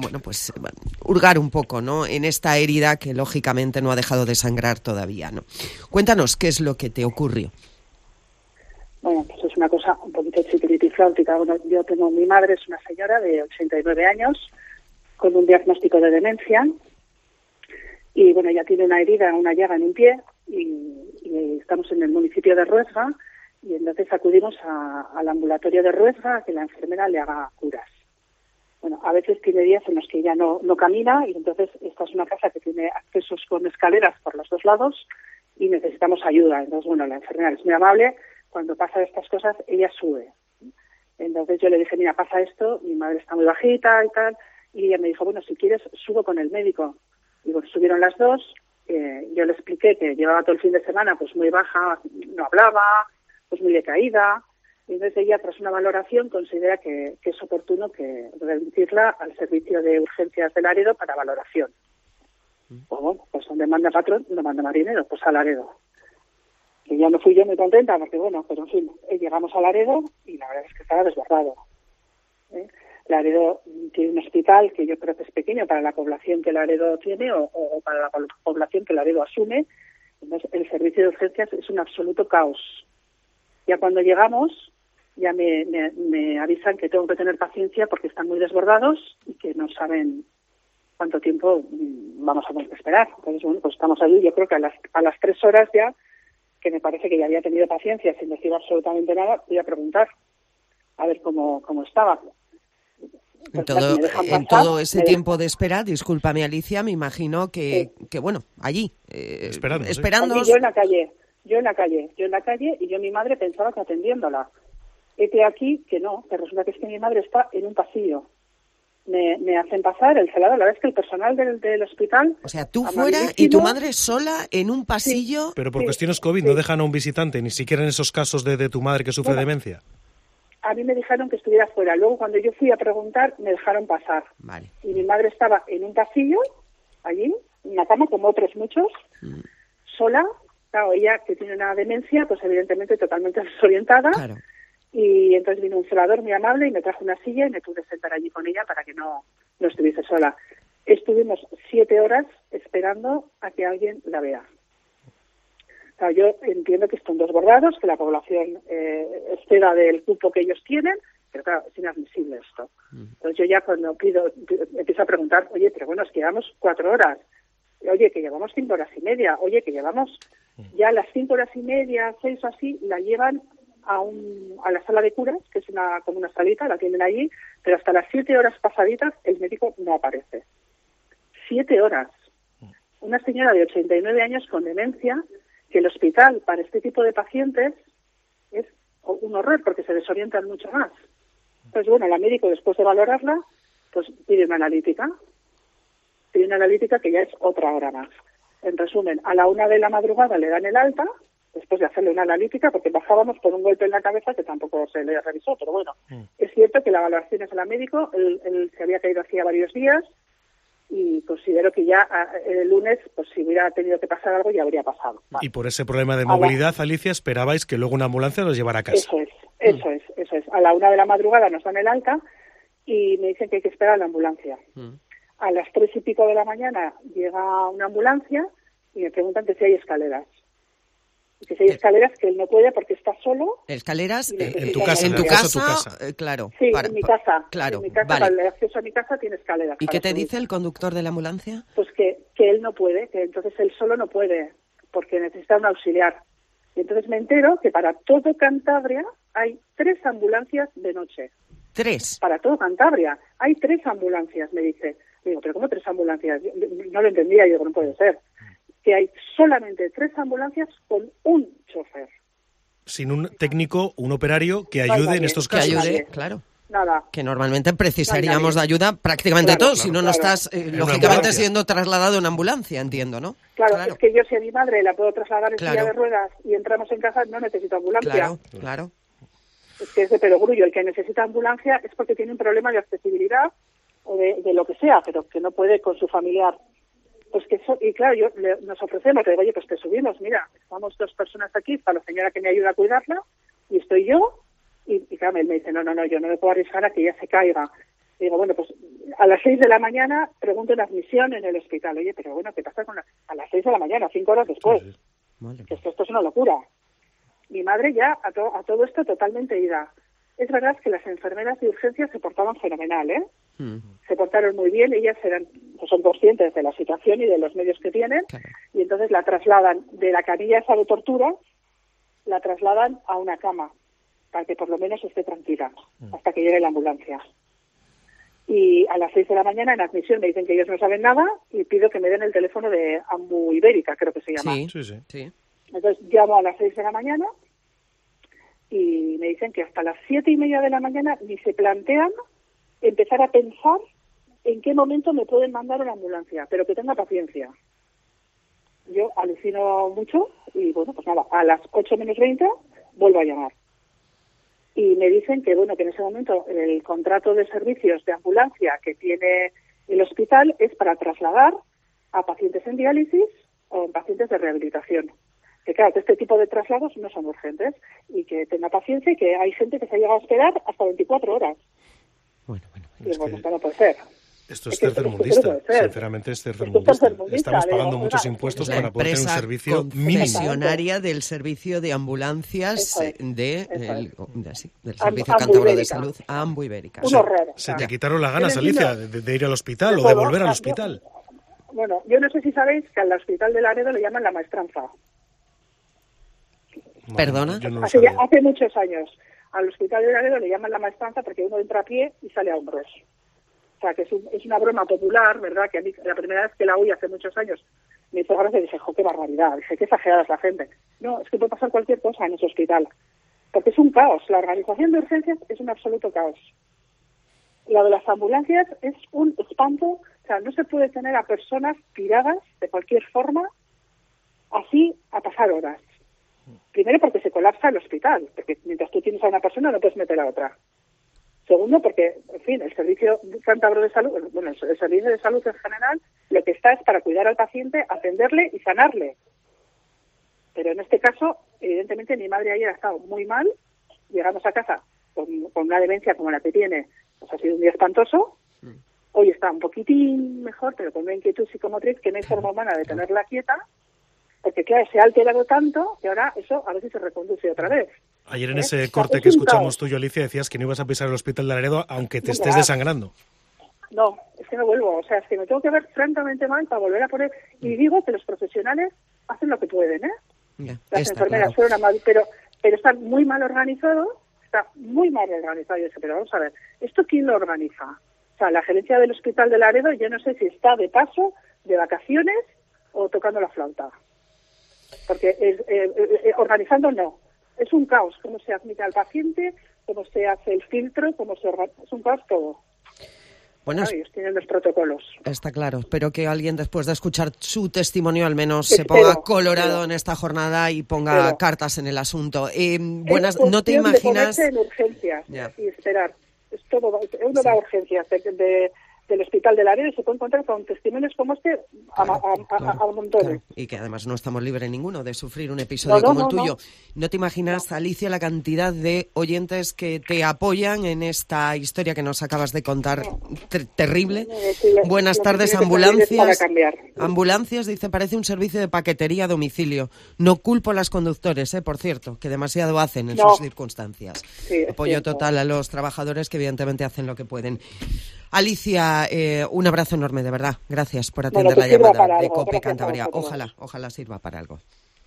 hurgar un poco, ¿no? En esta herida que lógicamente no ha dejado de sangrar todavía, ¿no? Cuéntanos qué es lo que te ocurrió. Bueno, pues es una cosa un poquito chiquititifláutica. Bueno, yo tengo mi madre, es una señora de 89 años con un diagnóstico de demencia. Y bueno, ella tiene una herida, una llaga en un pie y estamos en el municipio de Ruesga y entonces acudimos al ambulatorio de Ruesga a que la enfermera le haga curas. Bueno, a veces tiene días en los que ella no camina y entonces esta es una casa que tiene accesos con escaleras por los dos lados y necesitamos ayuda. Entonces, bueno, la enfermera es muy amable. Cuando pasa estas cosas, ella sube. Entonces yo le dije, mira, pasa esto, mi madre está muy bajita y tal. Y ella me dijo, bueno, si quieres, subo con el médico. Y bueno, subieron las dos, yo le expliqué que llevaba todo el fin de semana pues muy baja, no hablaba, pues muy decaída, y entonces ella tras una valoración considera que es oportuno que remitirla al servicio de urgencias de Laredo para valoración. Bueno, pues donde manda patrón, no manda marinero, pues a Laredo. Y ya no fui yo muy contenta porque bueno, pero en fin, llegamos a Laredo y la verdad es que estaba desbordado. Laredo tiene un hospital que yo creo que es pequeño para la población que Laredo tiene o para la población que Laredo asume. Entonces, el servicio de urgencias es un absoluto caos. Ya cuando llegamos, ya me avisan que tengo que tener paciencia porque están muy desbordados y que no saben cuánto tiempo vamos a tener que esperar. Entonces, bueno, pues estamos allí. Yo creo que a las 3 horas ya, que me parece que ya había tenido paciencia sin decir absolutamente nada, voy a preguntar a ver cómo estaba. En todo ese tiempo de espera, discúlpame Alicia, me imagino que bueno, allí, esperando. Yo en la calle, y yo mi madre pensaba que atendiéndola. Hete aquí que no, que resulta que es que mi madre está en un pasillo. Me hacen pasar el celador, la verdad es que el personal del hospital... O sea, tú fuera y tu madre sola en un pasillo... Sí, pero por cuestiones COVID no dejan a un visitante, ni siquiera en esos casos de tu madre que sufre demencia. a mí me dijeron que estuviera fuera. Luego, cuando yo fui a preguntar, me dejaron pasar. Vale. Y mi madre estaba en un pasillo, allí, en una cama, como otros muchos, sola. Claro, ella, que tiene una demencia, pues evidentemente totalmente desorientada. Claro. Y entonces vino un celador muy amable y me trajo una silla y me pude sentar allí con ella para que no estuviese sola. Estuvimos 7 horas esperando a que alguien la vea. Claro, yo entiendo que están desbordados, que la población exceda del cupo que ellos tienen, pero claro, es inadmisible esto. Entonces yo ya cuando empiezo a preguntar, oye, pero bueno, es que llevamos 4 horas, oye, que llevamos 5 horas y media, oye, que llevamos ya las 5 horas y media, 6 o así, la llevan a la sala de curas, que es como una salita, la tienen allí, pero hasta las 7 horas pasaditas el médico no aparece. 7 horas. Una señora de 89 años con demencia, que el hospital para este tipo de pacientes es un horror porque se desorientan mucho más. Entonces, bueno, la médico, después de valorarla, pues pide una analítica. Pide una analítica que ya es otra hora más. En resumen, a la 1 de la madrugada le dan el alta, después de hacerle una analítica, porque bajábamos por un golpe en la cabeza que tampoco se le revisó, pero bueno, es cierto que la valoración es a la médico, él se había caído hacía varios días, y considero que ya el lunes, pues si hubiera tenido que pasar algo, ya habría pasado. Vale. Y por ese problema de movilidad, Alicia, esperabais que luego una ambulancia los llevara a casa. Eso es. A la 1 de la madrugada nos dan el alta y me dicen que hay que esperar a la ambulancia. A las 3 y pico de la mañana llega una ambulancia y me preguntan que si hay escaleras. Y que si hay escaleras, que él no puede porque está solo. ¿Escaleras? En tu casa. En tu casa, claro. Sí, en mi casa. Claro, en mi casa, vale. para el acceso a mi casa tiene escaleras. ¿Y qué te dice el conductor de la ambulancia? Pues que él no puede, que entonces él solo no puede, porque necesita un auxiliar. Y entonces me entero que para todo Cantabria hay 3 ambulancias de noche. 3. Para todo Cantabria. Hay 3 ambulancias, me dice. Digo, ¿pero cómo 3 ambulancias? Yo no lo entendía, yo digo, no puede ser. Que hay solamente 3 ambulancias con un chofer. Sin un técnico, un operario que ayude en estos casos. Que ayude, claro. Nada. Que normalmente precisaríamos de ayuda prácticamente todos, si no, no estás, lógicamente, siendo trasladado en ambulancia, entiendo, ¿no? Claro, es que yo si a mi madre la puedo trasladar en silla de ruedas y entramos en casa, no necesito ambulancia. Claro. Es que es de perogrullo. El que necesita ambulancia es porque tiene un problema de accesibilidad o de lo que sea, pero que no puede con su familiar. Pues que y claro, nos ofrecemos, le digo, oye, pues te subimos, mira, estamos 2 personas aquí, está la señora que me ayuda a cuidarla, y estoy yo, y claro, él me dice, no, yo no me puedo arriesgar a que ella se caiga. Y digo, bueno, pues a las 6 de la mañana pregunto en admisión en el hospital, oye, pero bueno, ¿qué pasa a las 6 de la mañana, 5 horas después? Vale. Que esto es una locura. Mi madre ya a todo esto totalmente ida. Es verdad que las enfermeras de urgencia se portaban fenomenal, ¿eh? Se portaron muy bien, ellas son conscientes de la situación y de los medios que tienen, y entonces la trasladan de la camilla esa de tortura, la trasladan a una cama, para que por lo menos esté tranquila, hasta que llegue la ambulancia. Y a las 6 de la mañana en admisión me dicen que ellos no saben nada, y pido que me den el teléfono de Ambu Ibérica, creo que se llama. Sí. Entonces llamo a las 6 de la mañana, y me dicen que hasta las 7:30 de la mañana ni se plantean empezar a pensar en qué momento me pueden mandar una ambulancia, pero que tenga paciencia. Yo alucino mucho y bueno, pues nada, a las 8 menos 20 vuelvo a llamar. Y me dicen que bueno, que en ese momento el contrato de servicios de ambulancia que tiene el hospital es para trasladar a pacientes en diálisis o en pacientes de rehabilitación. Que claro, que este tipo de traslados no son urgentes y que tenga paciencia y que hay gente que se ha llegado a esperar hasta 24 horas. Y bueno, esto no puede ser. Esto es tercermundista, sinceramente es tercermundista. Estamos pagando muchos impuestos para poder tener un servicio mínimo. Concesionaria del servicio de ambulancias del Servicio Cántabro de Salud, Ambu Ibérica. Se te quitaron las ganas, Alicia, de ir al hospital o de volver al hospital. Bueno, yo no sé si sabéis que al hospital de Laredo le llaman la maestranza. ¿Perdona? Hace muchos años. Al hospital de Laredo le llaman la maestranza porque uno entra a pie y sale a hombros. O sea, que es una broma popular, ¿verdad? Que a mí, la primera vez que la oí hace muchos años, me hizo gracia y dije, qué barbaridad. Dije, qué exagerada es la gente. No, es que puede pasar cualquier cosa en ese hospital. Porque es un caos. La organización de urgencias es un absoluto caos. Lo de las ambulancias es un espanto. O sea, no se puede tener a personas tiradas de cualquier forma así a pasar horas. Primero, porque se colapsa el hospital, porque mientras tú tienes a una persona no puedes meter a otra. Segundo, porque, en fin, el Servicio Cántabro de Salud, bueno, el Servicio de Salud en general, lo que está es para cuidar al paciente, atenderle y sanarle. Pero en este caso, evidentemente, mi madre ayer ha estado muy mal. Llegamos a casa con una demencia como la que tiene, pues ha sido un día espantoso. Hoy está un poquitín mejor, pero con una inquietud psicomotriz que no hay forma humana de tenerla quieta, porque claro, se ha alterado tanto que ahora eso a veces se reconduce otra vez. Ayer en ese corte que escuchamos tuyo, Alicia, decías que no ibas a pisar el hospital de Laredo aunque te estés desangrando. No, es que no vuelvo, o sea, es que me tengo que ver francamente mal para volver a poner, y digo que los profesionales hacen lo que pueden, Las enfermeras fueron mal, pero están muy mal organizados, y eso, pero vamos a ver, ¿esto quién lo organiza? O sea, la gerencia del hospital de Laredo, yo no sé si está de paso, de vacaciones o tocando la flauta. Porque organizando no. Es un caos cómo se admite al paciente, cómo se hace el filtro, es un caos todo. Bueno, ellos tienen los protocolos. Está claro. Espero que alguien, después de escuchar su testimonio, al menos se ponga colorado en esta jornada y ponga cartas en el asunto. No te imaginas... De ponerse en urgencias y esperar. Es todo, uno va a urgencias del hospital de Laredo y se puede encontrar con testimonios como este a montones. Claro. Y que además no estamos libres ninguno de sufrir un episodio como el tuyo. No te imaginas, Alicia, la cantidad de oyentes que te apoyan en esta historia que nos acabas de contar. Terrible. Buenas tardes, ambulancias. Ambulancias, dice, parece un servicio de paquetería a domicilio. No culpo a los conductores, por cierto, que demasiado hacen en sus circunstancias. Sí, apoyo total a los trabajadores que evidentemente hacen lo que pueden. Alicia, un abrazo enorme, de verdad. Gracias por atender la llamada de COPE Cantabria. Ojalá sirva para algo.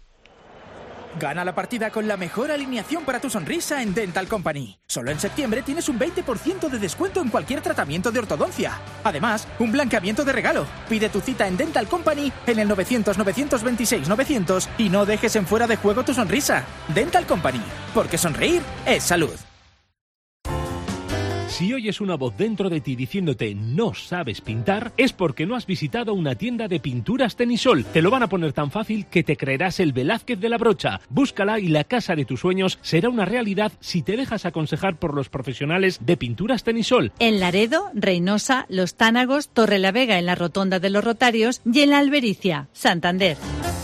Gana la partida con la mejor alineación para tu sonrisa en Dental Company. Solo en septiembre tienes un 20% de descuento en cualquier tratamiento de ortodoncia. Además, un blanqueamiento de regalo. Pide tu cita en Dental Company en el 900-926-900 y no dejes en fuera de juego tu sonrisa. Dental Company, porque sonreír es salud. Si oyes una voz dentro de ti diciéndote no sabes pintar, es porque no has visitado una tienda de pinturas Tenisol. Te lo van a poner tan fácil que te creerás el Velázquez de la brocha. Búscala y la casa de tus sueños será una realidad si te dejas aconsejar por los profesionales de pinturas Tenisol. En Laredo, Reynosa, Los Tánagos, Torrelavega en la Rotonda de los Rotarios y en la Albericia, Santander.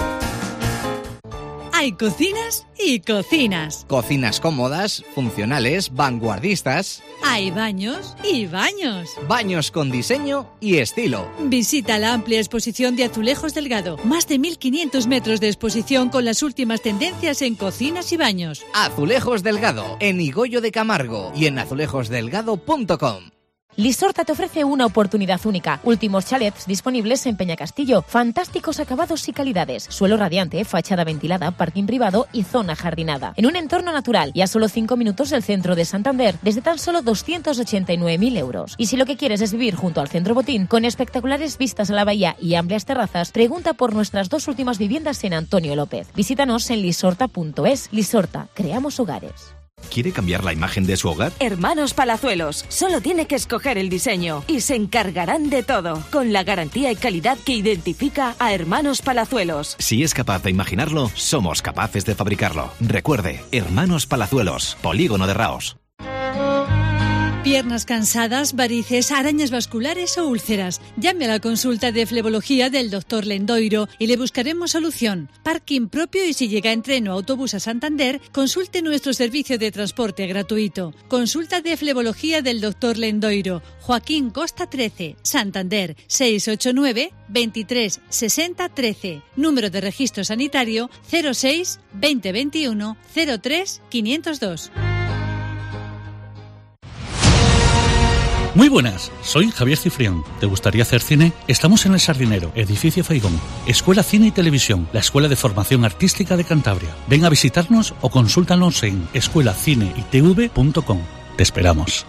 Hay cocinas y cocinas. Cocinas cómodas, funcionales, vanguardistas. Hay baños y baños. Baños con diseño y estilo. Visita la amplia exposición de Azulejos Delgado. Más de 1.500 metros de exposición con las últimas tendencias en cocinas y baños. Azulejos Delgado, en Higoyo de Camargo y en azulejosdelgado.com. Lisorta te ofrece una oportunidad única. Últimos chalets disponibles en Peñacastillo. Fantásticos acabados y calidades. Suelo radiante, fachada ventilada, parking privado y zona jardinada. En un entorno natural y a solo 5 minutos del centro de Santander, desde tan solo 289.000 euros. Y si lo que quieres es vivir junto al Centro Botín, con espectaculares vistas a la bahía y amplias terrazas, pregunta por nuestras 2 últimas viviendas en Antonio López. Visítanos en lisorta.es. Lisorta, creamos hogares. ¿Quiere cambiar la imagen de su hogar? Hermanos Palazuelos. Solo tiene que escoger el diseño y se encargarán de todo, con la garantía y calidad que identifica a Hermanos Palazuelos. Si es capaz de imaginarlo, somos capaces de fabricarlo. Recuerde, Hermanos Palazuelos, Polígono de Raos. Piernas cansadas, varices, arañas vasculares o úlceras. Llame a la consulta de flebología del Dr. Lendoiro y le buscaremos solución. Parking propio y si llega en tren o autobús a Santander, consulte nuestro servicio de transporte gratuito. Consulta de flebología del Dr. Lendoiro. Joaquín Costa 13, Santander, 689 23 60 13. Número de registro sanitario 06 2021 03 502. Muy buenas, soy Javier Cifrión. ¿Te gustaría hacer cine? Estamos en El Sardinero, edificio Feigón. Escuela Cine y Televisión, la Escuela de Formación Artística de Cantabria. Ven a visitarnos o consúltanos en escuelacineitv.com. Te esperamos.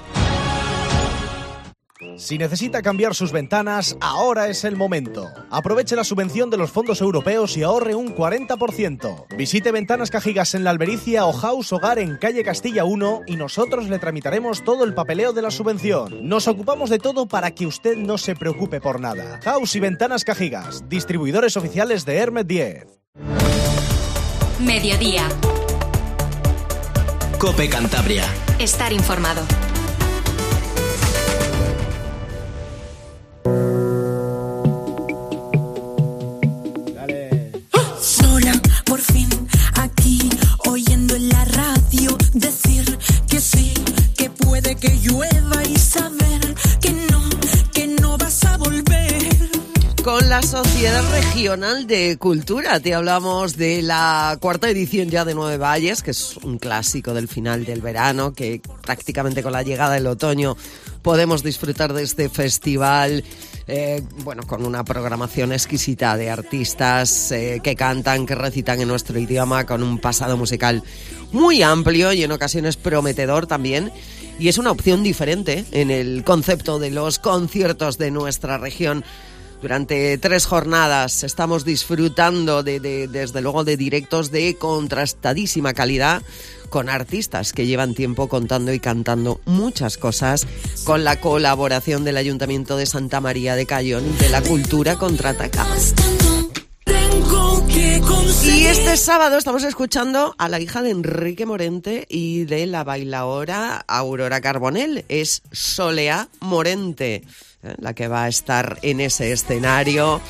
Si necesita cambiar sus ventanas, ahora es el momento. Aproveche la subvención de los fondos europeos y ahorre un 40%. Visite Ventanas Cajigas en la Albericia o House Hogar en calle Castilla 1 y nosotros le tramitaremos todo el papeleo de la subvención. Nos ocupamos de todo para que usted no se preocupe por nada. House y Ventanas Cajigas, distribuidores oficiales de Hermet 10. Mediodía. COPE Cantabria. Estar informado. Sola, por fin, aquí, oyendo en la radio decir que sí, que puede que llueva y saber que no vas a volver. Con la Sociedad Regional de Cultura te hablamos de la cuarta edición ya de Nueve Valles, que es un clásico del final del verano, que prácticamente con la llegada del otoño podemos disfrutar de este festival, con una programación exquisita de artistas que cantan, que recitan en nuestro idioma, con un pasado musical muy amplio y en ocasiones prometedor también. Y es una opción diferente en el concepto de los conciertos de nuestra región. Durante 3 jornadas estamos disfrutando desde luego de directos de contrastadísima calidad, con artistas que llevan tiempo contando y cantando muchas cosas, con la colaboración del Ayuntamiento de Santa María de Cayón y de la Cultura Contraataca. Y este sábado estamos escuchando a la hija de Enrique Morente y de la bailaora Aurora Carbonell. Es Solea Morente, la que va a estar en ese escenario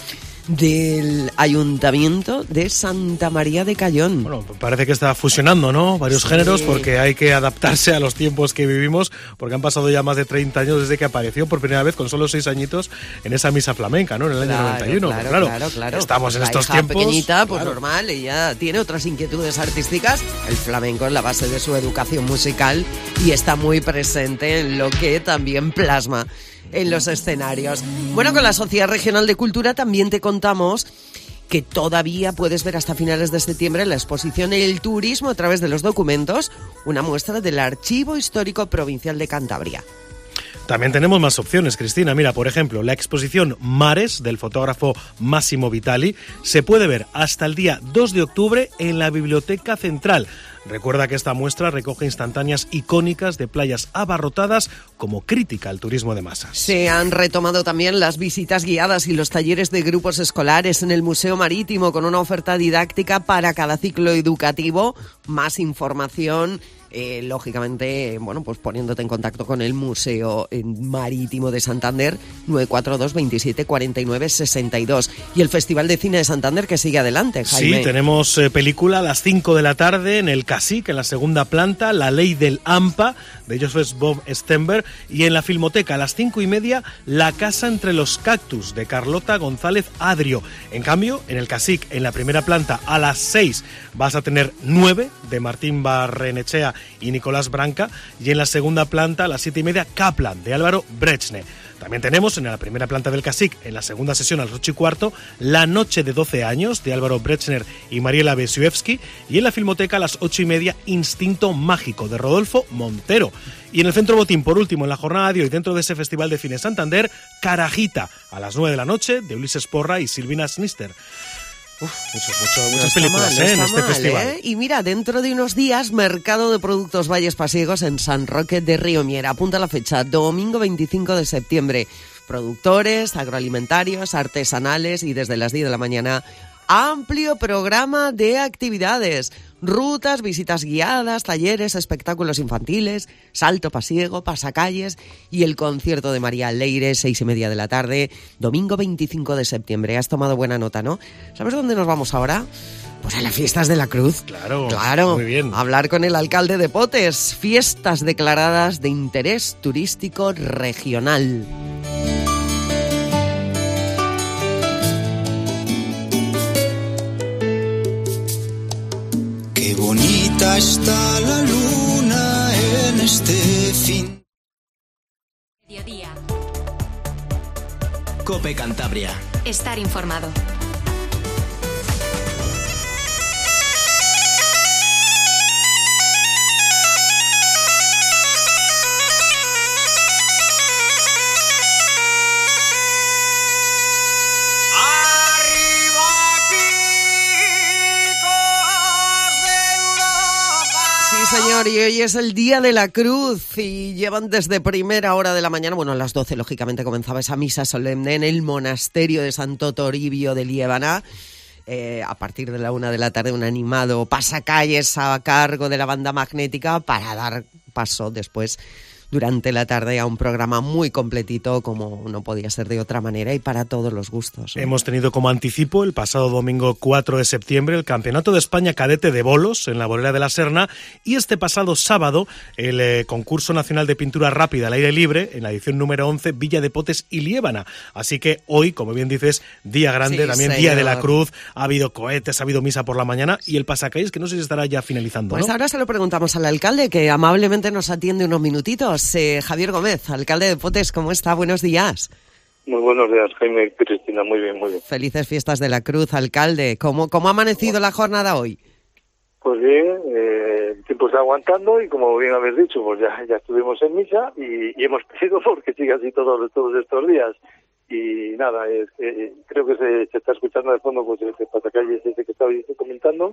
del Ayuntamiento de Santa María de Cayón. Bueno, parece que está fusionando, ¿no? Varios géneros, porque hay que adaptarse a los tiempos que vivimos, porque han pasado ya más de 30 años desde que apareció por primera vez con solo 6 añitos en esa misa flamenca, ¿no? En el año 91. Claro. Estamos en estos hija tiempos. Pequeñita, pues normal, ella tiene otras inquietudes artísticas. El flamenco es la base de su educación musical y está muy presente en lo que también plasma en los escenarios. Bueno, con la Sociedad Regional de Cultura también te contamos que todavía puedes ver hasta finales de septiembre la exposición El Turismo a través de los documentos, una muestra del Archivo Histórico Provincial de Cantabria. También tenemos más opciones, Cristina. Mira, por ejemplo, la exposición Mares del fotógrafo Massimo Vitali se puede ver hasta el día 2 de octubre en la Biblioteca Central. Recuerda que esta muestra recoge instantáneas icónicas de playas abarrotadas como crítica al turismo de masas. Se han retomado también las visitas guiadas y los talleres de grupos escolares en el Museo Marítimo con una oferta didáctica para cada ciclo educativo. Más información, lógicamente, pues poniéndote en contacto con el Museo Marítimo de Santander, 942 27 49 62. Y el Festival de Cine de Santander, que sigue adelante, Jaime. Sí, tenemos película a las 5 de la tarde en el CSIC, en la segunda planta, La Ley del AMPA, de Joseph Bob Stenberg, y en la Filmoteca a las 5:30, La Casa entre los Cactus, de Carlota González Adrio. En cambio, en el CSIC, en la primera planta, a las 6, vas a tener 9, de Martín Barrenechea y Nicolás Branca, y en la segunda planta, a las 7:30, Kaplan, de Álvaro Brechne. También tenemos en la primera planta del CSIC, en la segunda sesión a las 8:15, La Noche de 12 años, de Álvaro Brechner y Mariela Besiewski, y en la Filmoteca a las 8:30, Instinto Mágico, de Rodolfo Montero. Y en el Centro Botín, por último, en la jornada de hoy, dentro de ese Festival de Cine Santander, Carajita, a las 9 de la noche, de Ulises Porra y Silvina Snister. Muchas películas en este festival. Y mira, dentro de unos días, Mercado de Productos Valles Pasiegos en San Roque de Río Miera. Apunta la fecha, domingo 25 de septiembre. Productores, agroalimentarios, artesanales y desde las 10 de la mañana, amplio programa de actividades. Rutas, visitas guiadas, talleres, espectáculos infantiles, salto pasiego, pasacalles y el concierto de María Leire, 6:30 de la tarde, domingo 25 de septiembre. Has tomado buena nota, ¿no? ¿Sabes dónde nos vamos ahora? Pues a las Fiestas de la Cruz. Claro. Muy bien. Hablar con el alcalde de Potes. Fiestas declaradas de interés turístico regional. Qué bonita está la luna en este fin. Mediodía. COPE Cantabria. Estar informado. Señor, y hoy es el Día de la Cruz y llevan desde primera hora de la mañana, a las 12 lógicamente comenzaba esa misa solemne en el monasterio de Santo Toribio de Liébana, a partir de la 1 de la tarde, un animado pasacalles a cargo de la banda Magnética para dar paso después durante la tarde a un programa muy completito, como no podía ser de otra manera, y para todos los gustos, ¿no? Hemos tenido como anticipo el pasado domingo 4 de septiembre el Campeonato de España Cadete de Bolos en la Bolera de la Serna, y este pasado sábado el Concurso Nacional de Pintura Rápida al Aire Libre en la edición número 11, Villa de Potes y Liébana. Así que hoy, como bien dices, día grande, también señor. Día de la Cruz, ha habido cohetes, ha habido misa por la mañana, y el pasacalles, que no sé si estará ya finalizando, Pues ¿no? ahora se lo preguntamos al alcalde, que amablemente nos atiende unos minutitos. Javier Gómez, alcalde de Potes, ¿cómo está? Buenos días. Muy buenos días, Jaime y Cristina. Muy bien, muy bien. Felices fiestas de la Cruz, alcalde. ¿Cómo ha amanecido la jornada hoy? Pues bien, el tiempo está aguantando y como bien habéis dicho, pues ya estuvimos en misa y hemos pedido porque siga así todos estos días. Y nada, creo que se está escuchando de fondo pues el pasacalles ese que estabais comentando,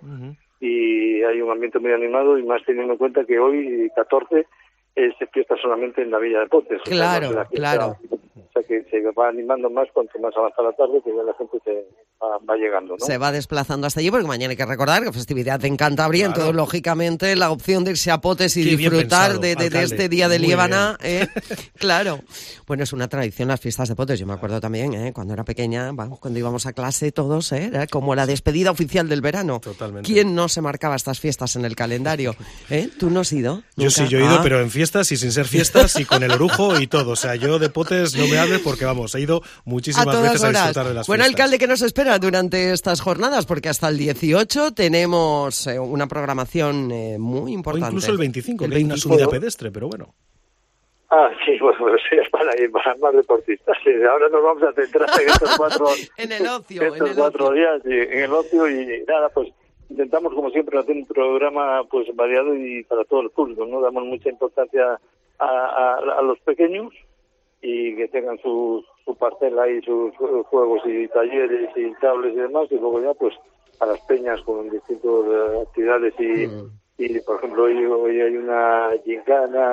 y hay un ambiente muy animado, y más teniendo en cuenta que hoy, 14, se fiesta solamente en la Villa de Potes. Claro, o sea, claro. O sea que se va animando más cuanto más avanza la tarde, que ya la gente se va llegando, ¿no? Se va desplazando hasta allí, porque mañana hay que recordar que festividad en Cantabria, Claro. entonces lógicamente la opción de irse a Potes y Qué bien disfrutar pensado, de este día de Muy Liébana, claro. Bueno, es una tradición las fiestas de Potes, yo me acuerdo también, cuando era pequeña, cuando íbamos a clase todos, era como la despedida oficial del verano. Totalmente. ¿Quién no se marcaba estas fiestas en el calendario? ¿Tú no has ido? Yo sí, yo he ido, pero en fiestas y sin ser fiestas y con el orujo y todo. O sea, yo de Potes no me hables porque, vamos, he ido muchísimas veces a disfrutar de las Bueno, fiestas. alcalde, ¿qué nos espera durante estas jornadas? Porque hasta el 18 tenemos una programación muy O importante. incluso el 25, El que hay una 25. subida pedestre, pero bueno. Ah, sí, bueno, sí, es para más deportistas. Sí, ahora nos vamos a centrar en estos cuatro, en el ocio, días, sí, en el ocio, y nada, pues intentamos como siempre hacer un programa pues variado y para todo el público, ¿no? Damos mucha importancia a los pequeños y que tengan su parcela y sus juegos y talleres y tablets y demás, y luego ya pues a las peñas con distintas actividades y por ejemplo hoy hay una gincana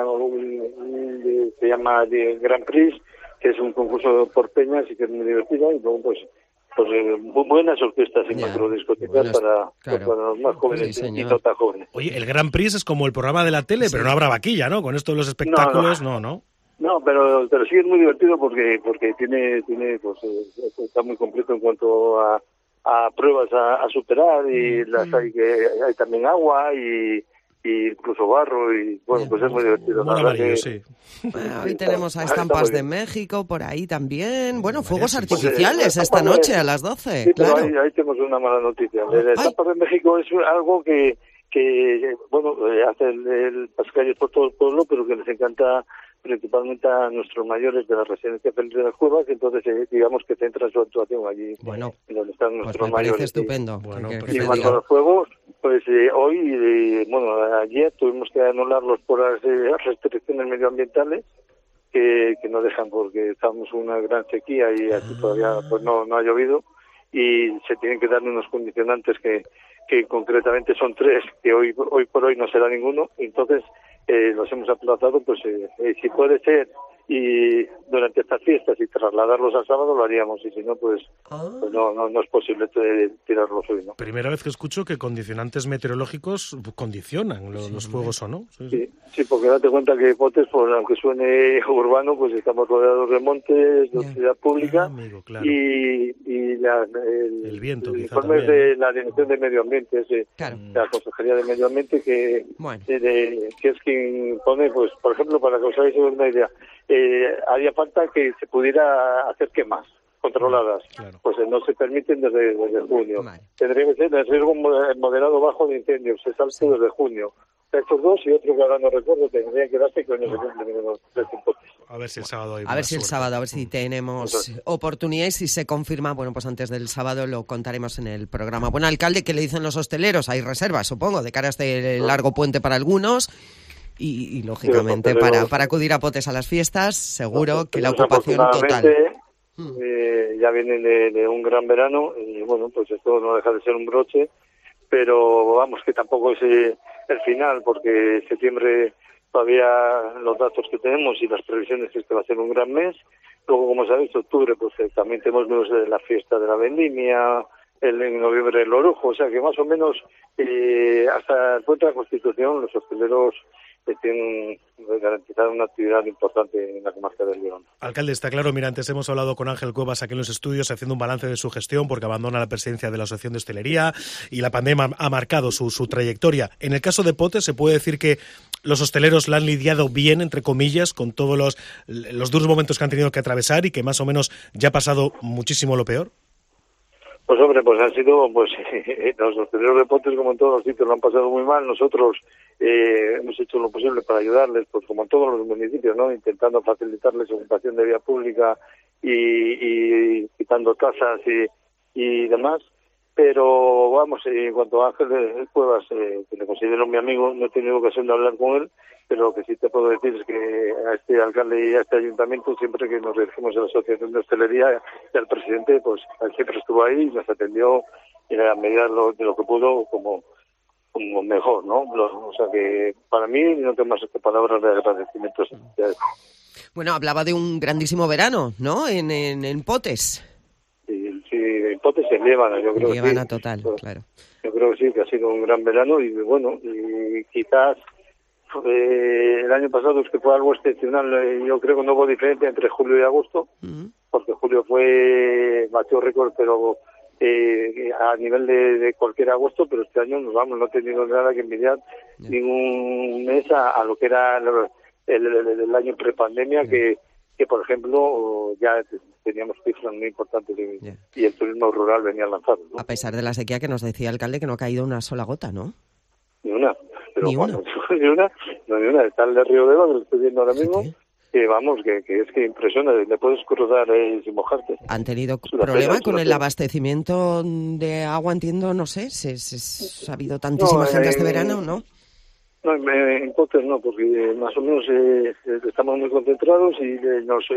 se llama Grand Prix, que es un concurso por peñas y que es muy divertido, y luego pues buenas orquestas y macrodiscotecas para los más jóvenes y no tan jóvenes. Oye, el Grand Prix es como el programa de la tele, pero no habrá vaquilla, ¿no? Con esto de los espectáculos, no. No, pero sí es muy divertido porque tiene pues está muy completo en cuanto a pruebas a superar, y hay también agua y incluso barro, y bueno, pues es muy divertido. Muy amarillo, sí. Bueno, hoy tenemos a Estampas de México por ahí también. Bueno, fuegos Pues, artificiales esta noche a las 12. Sí, claro. pero ahí tenemos una mala noticia. El Estampas de México es algo que bueno, hace el pasacalles por todo el pueblo, pero que les encanta principalmente a nuestros mayores de la residencia feliz de las Cuevas, entonces digamos que centra su actuación allí, donde están nuestros mayores. Estupendo. Y en cuanto a los juegos, pues hoy, ayer tuvimos que anularlos por las restricciones medioambientales que no dejan, porque estamos en una gran sequía y aquí todavía pues no ha llovido, y se tienen que dar unos condicionantes que concretamente son 3, que hoy por hoy no será ninguno, entonces los hemos aplazado, pues si puede ser y durante estas fiestas y trasladarlos al sábado lo haríamos, y si no pues no es posible tirarlos hoy, ¿no? Primera vez que escucho que condicionantes meteorológicos condicionan los fuegos, ¿o no? Sí, porque date cuenta que Potes, pues aunque suene urbano, pues estamos rodeados de montes, de ciudad pública, y el viento, el informe es de la Dirección de Medio Ambiente, de la Consejería de Medio Ambiente, que es quien pone, pues por ejemplo, para que os hagáis una idea, haría falta que se pudiera hacer quemas controladas, pues no se permiten desde junio. Tendría que ser el riesgo moderado bajo de incendios, se salta desde junio. Estos dos y otro que ahora no recuerdo tendrían que darse con no se cumplen los 3 tiempos. A ver si el sábado hay A ver si el sábado, a ver si tenemos oportunidad, y si se confirma, bueno, pues antes del sábado lo contaremos en el programa. Bueno, alcalde, ¿qué le dicen los hosteleros? Hay reservas, supongo, de cara a este largo puente para algunos. Y lógicamente para acudir a Potes a las fiestas, seguro que la ocupación total. Ya vienen de un gran verano y bueno, pues esto no deja de ser un broche, pero vamos, que tampoco es el final, porque septiembre todavía los datos que tenemos y las previsiones es que va a ser un gran mes. Luego, como sabéis, octubre, pues también tenemos la fiesta de la vendimia, en noviembre el Orujo, o sea que más o menos hasta el puente de la Constitución los hosteleros tienen garantizada una actividad importante en la comarca del León. Alcalde, está claro, mira, antes hemos hablado con Ángel Cuevas aquí en los estudios haciendo un balance de su gestión porque abandona la presidencia de la Asociación de Hostelería y la pandemia ha marcado su trayectoria. En el caso de Potes, ¿se puede decir que los hosteleros la han lidiado bien, entre comillas, con todos los duros momentos que han tenido que atravesar y que más o menos ya ha pasado muchísimo lo peor? Pues hombre, pues han sido, pues los hosteleros de Potes, como en todos los sitios, lo han pasado muy mal. Nosotros hemos hecho lo posible para ayudarles, pues como en todos los municipios, ¿no? Intentando facilitarles ocupación de vía pública y quitando tasas y demás. Pero vamos, en cuanto a Ángel Cuevas, que le considero mi amigo, no he tenido ocasión de hablar con él, pero lo que sí te puedo decir es que a este alcalde y a este ayuntamiento, siempre que nos dirigimos a la Asociación de Hostelería y al presidente, pues él siempre estuvo ahí y nos atendió en la medida de lo que pudo como mejor, ¿no? O sea que para mí no tengo más que palabras de agradecimiento. Bueno, hablaba de un grandísimo verano, ¿no? En Potes. Sí, en Potes se Liébana, yo creo que sí. Liébana total, claro. Yo creo que sí, que ha sido un gran verano y bueno, y quizás el año pasado es que fue algo excepcional. Yo creo que no hubo diferencia entre julio y agosto, porque julio batió récord, pero a nivel de cualquier agosto, pero este año no he tenido nada que envidiar ningún mes a lo que era el año prepandemia, que por ejemplo ya teníamos cifras muy importantes y el turismo rural venía lanzado, ¿no? A pesar de la sequía que nos decía el alcalde que no ha caído una sola gota, ¿no? Ni una. Pero ni una. Ni una. Está el de Río Deva, que lo estoy viendo ahora mismo, que vamos, que es que impresiona, le puedes cruzar sin mojarte. ¿Han tenido problema con el abastecimiento de agua, entiendo? No sé, ha habido tantísima gente este verano, ¿no? No, en Potes no, porque más o menos estamos muy concentrados y nos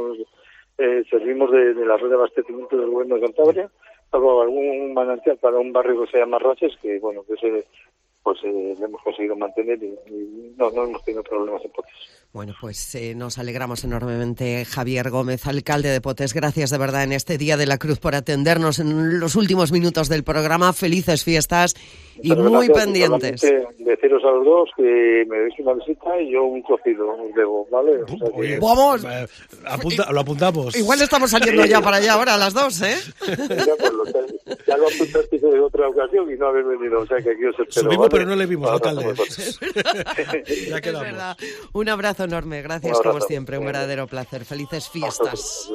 servimos de la red de abastecimiento del gobierno de Cantabria, salvo algún manantial para un barrio que se llama Raches, que bueno, que pues hemos conseguido mantener y no hemos tenido problemas en Potes. Bueno, pues nos alegramos enormemente. Javier Gómez, alcalde de Potes, gracias de verdad en este Día de la Cruz por atendernos en los últimos minutos del programa. Felices fiestas y muy pendientes. Deciros a los dos que me deis una visita y yo un cocido os debo, ¿vale? O sea que... ¡Vamos! Lo apuntamos. Igual estamos saliendo ya para allá ahora a las 2, ¿eh? Ya lo apuntaste de otra ocasión y no habéis venido, o sea que aquí os espero. Subimos, ¿vale? Pero no le vimos, alcalde. Ya quedamos. Es verdad. Un abrazo enorme, gracias como siempre, un verdadero placer. Felices fiestas.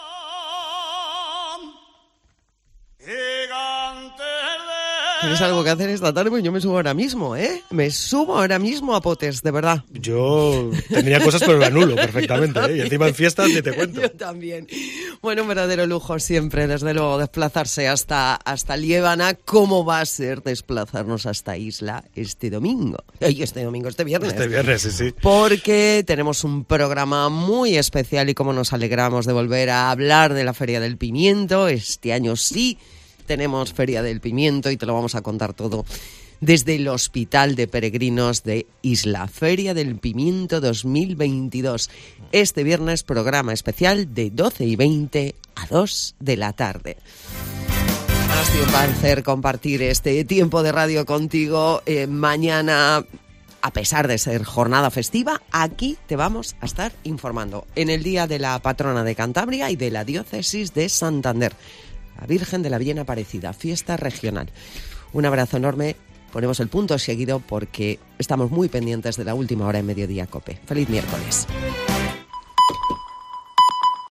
¿Tienes algo que hacer esta tarde? Pues yo me subo ahora mismo, ¿eh? Me subo ahora mismo a Potes, de verdad. Yo tendría cosas, pero lo anulo perfectamente, ¿eh? Y encima en fiestas ni te cuento. Yo también. Bueno, un verdadero lujo siempre, desde luego, desplazarse hasta Liébana. ¿Cómo va a ser desplazarnos hasta Isla este domingo? Este viernes. Este viernes, sí. Porque tenemos un programa muy especial y como nos alegramos de volver a hablar de la Feria del Pimiento. Este año sí tenemos Feria del Pimiento y te lo vamos a contar todo desde el Hospital de Peregrinos de Isla. Feria del Pimiento 2022. Este viernes programa especial de 12:20 a 2 de la tarde. Ha sido un placer compartir este tiempo de radio contigo. Mañana, a pesar de ser jornada festiva, aquí te vamos a estar informando en el Día de la Patrona de Cantabria y de la Diócesis de Santander. La Virgen de la Bien Aparecida, fiesta regional. Un abrazo enorme. Ponemos el punto seguido porque estamos muy pendientes de la última hora en Mediodía COPE. ¡Feliz miércoles!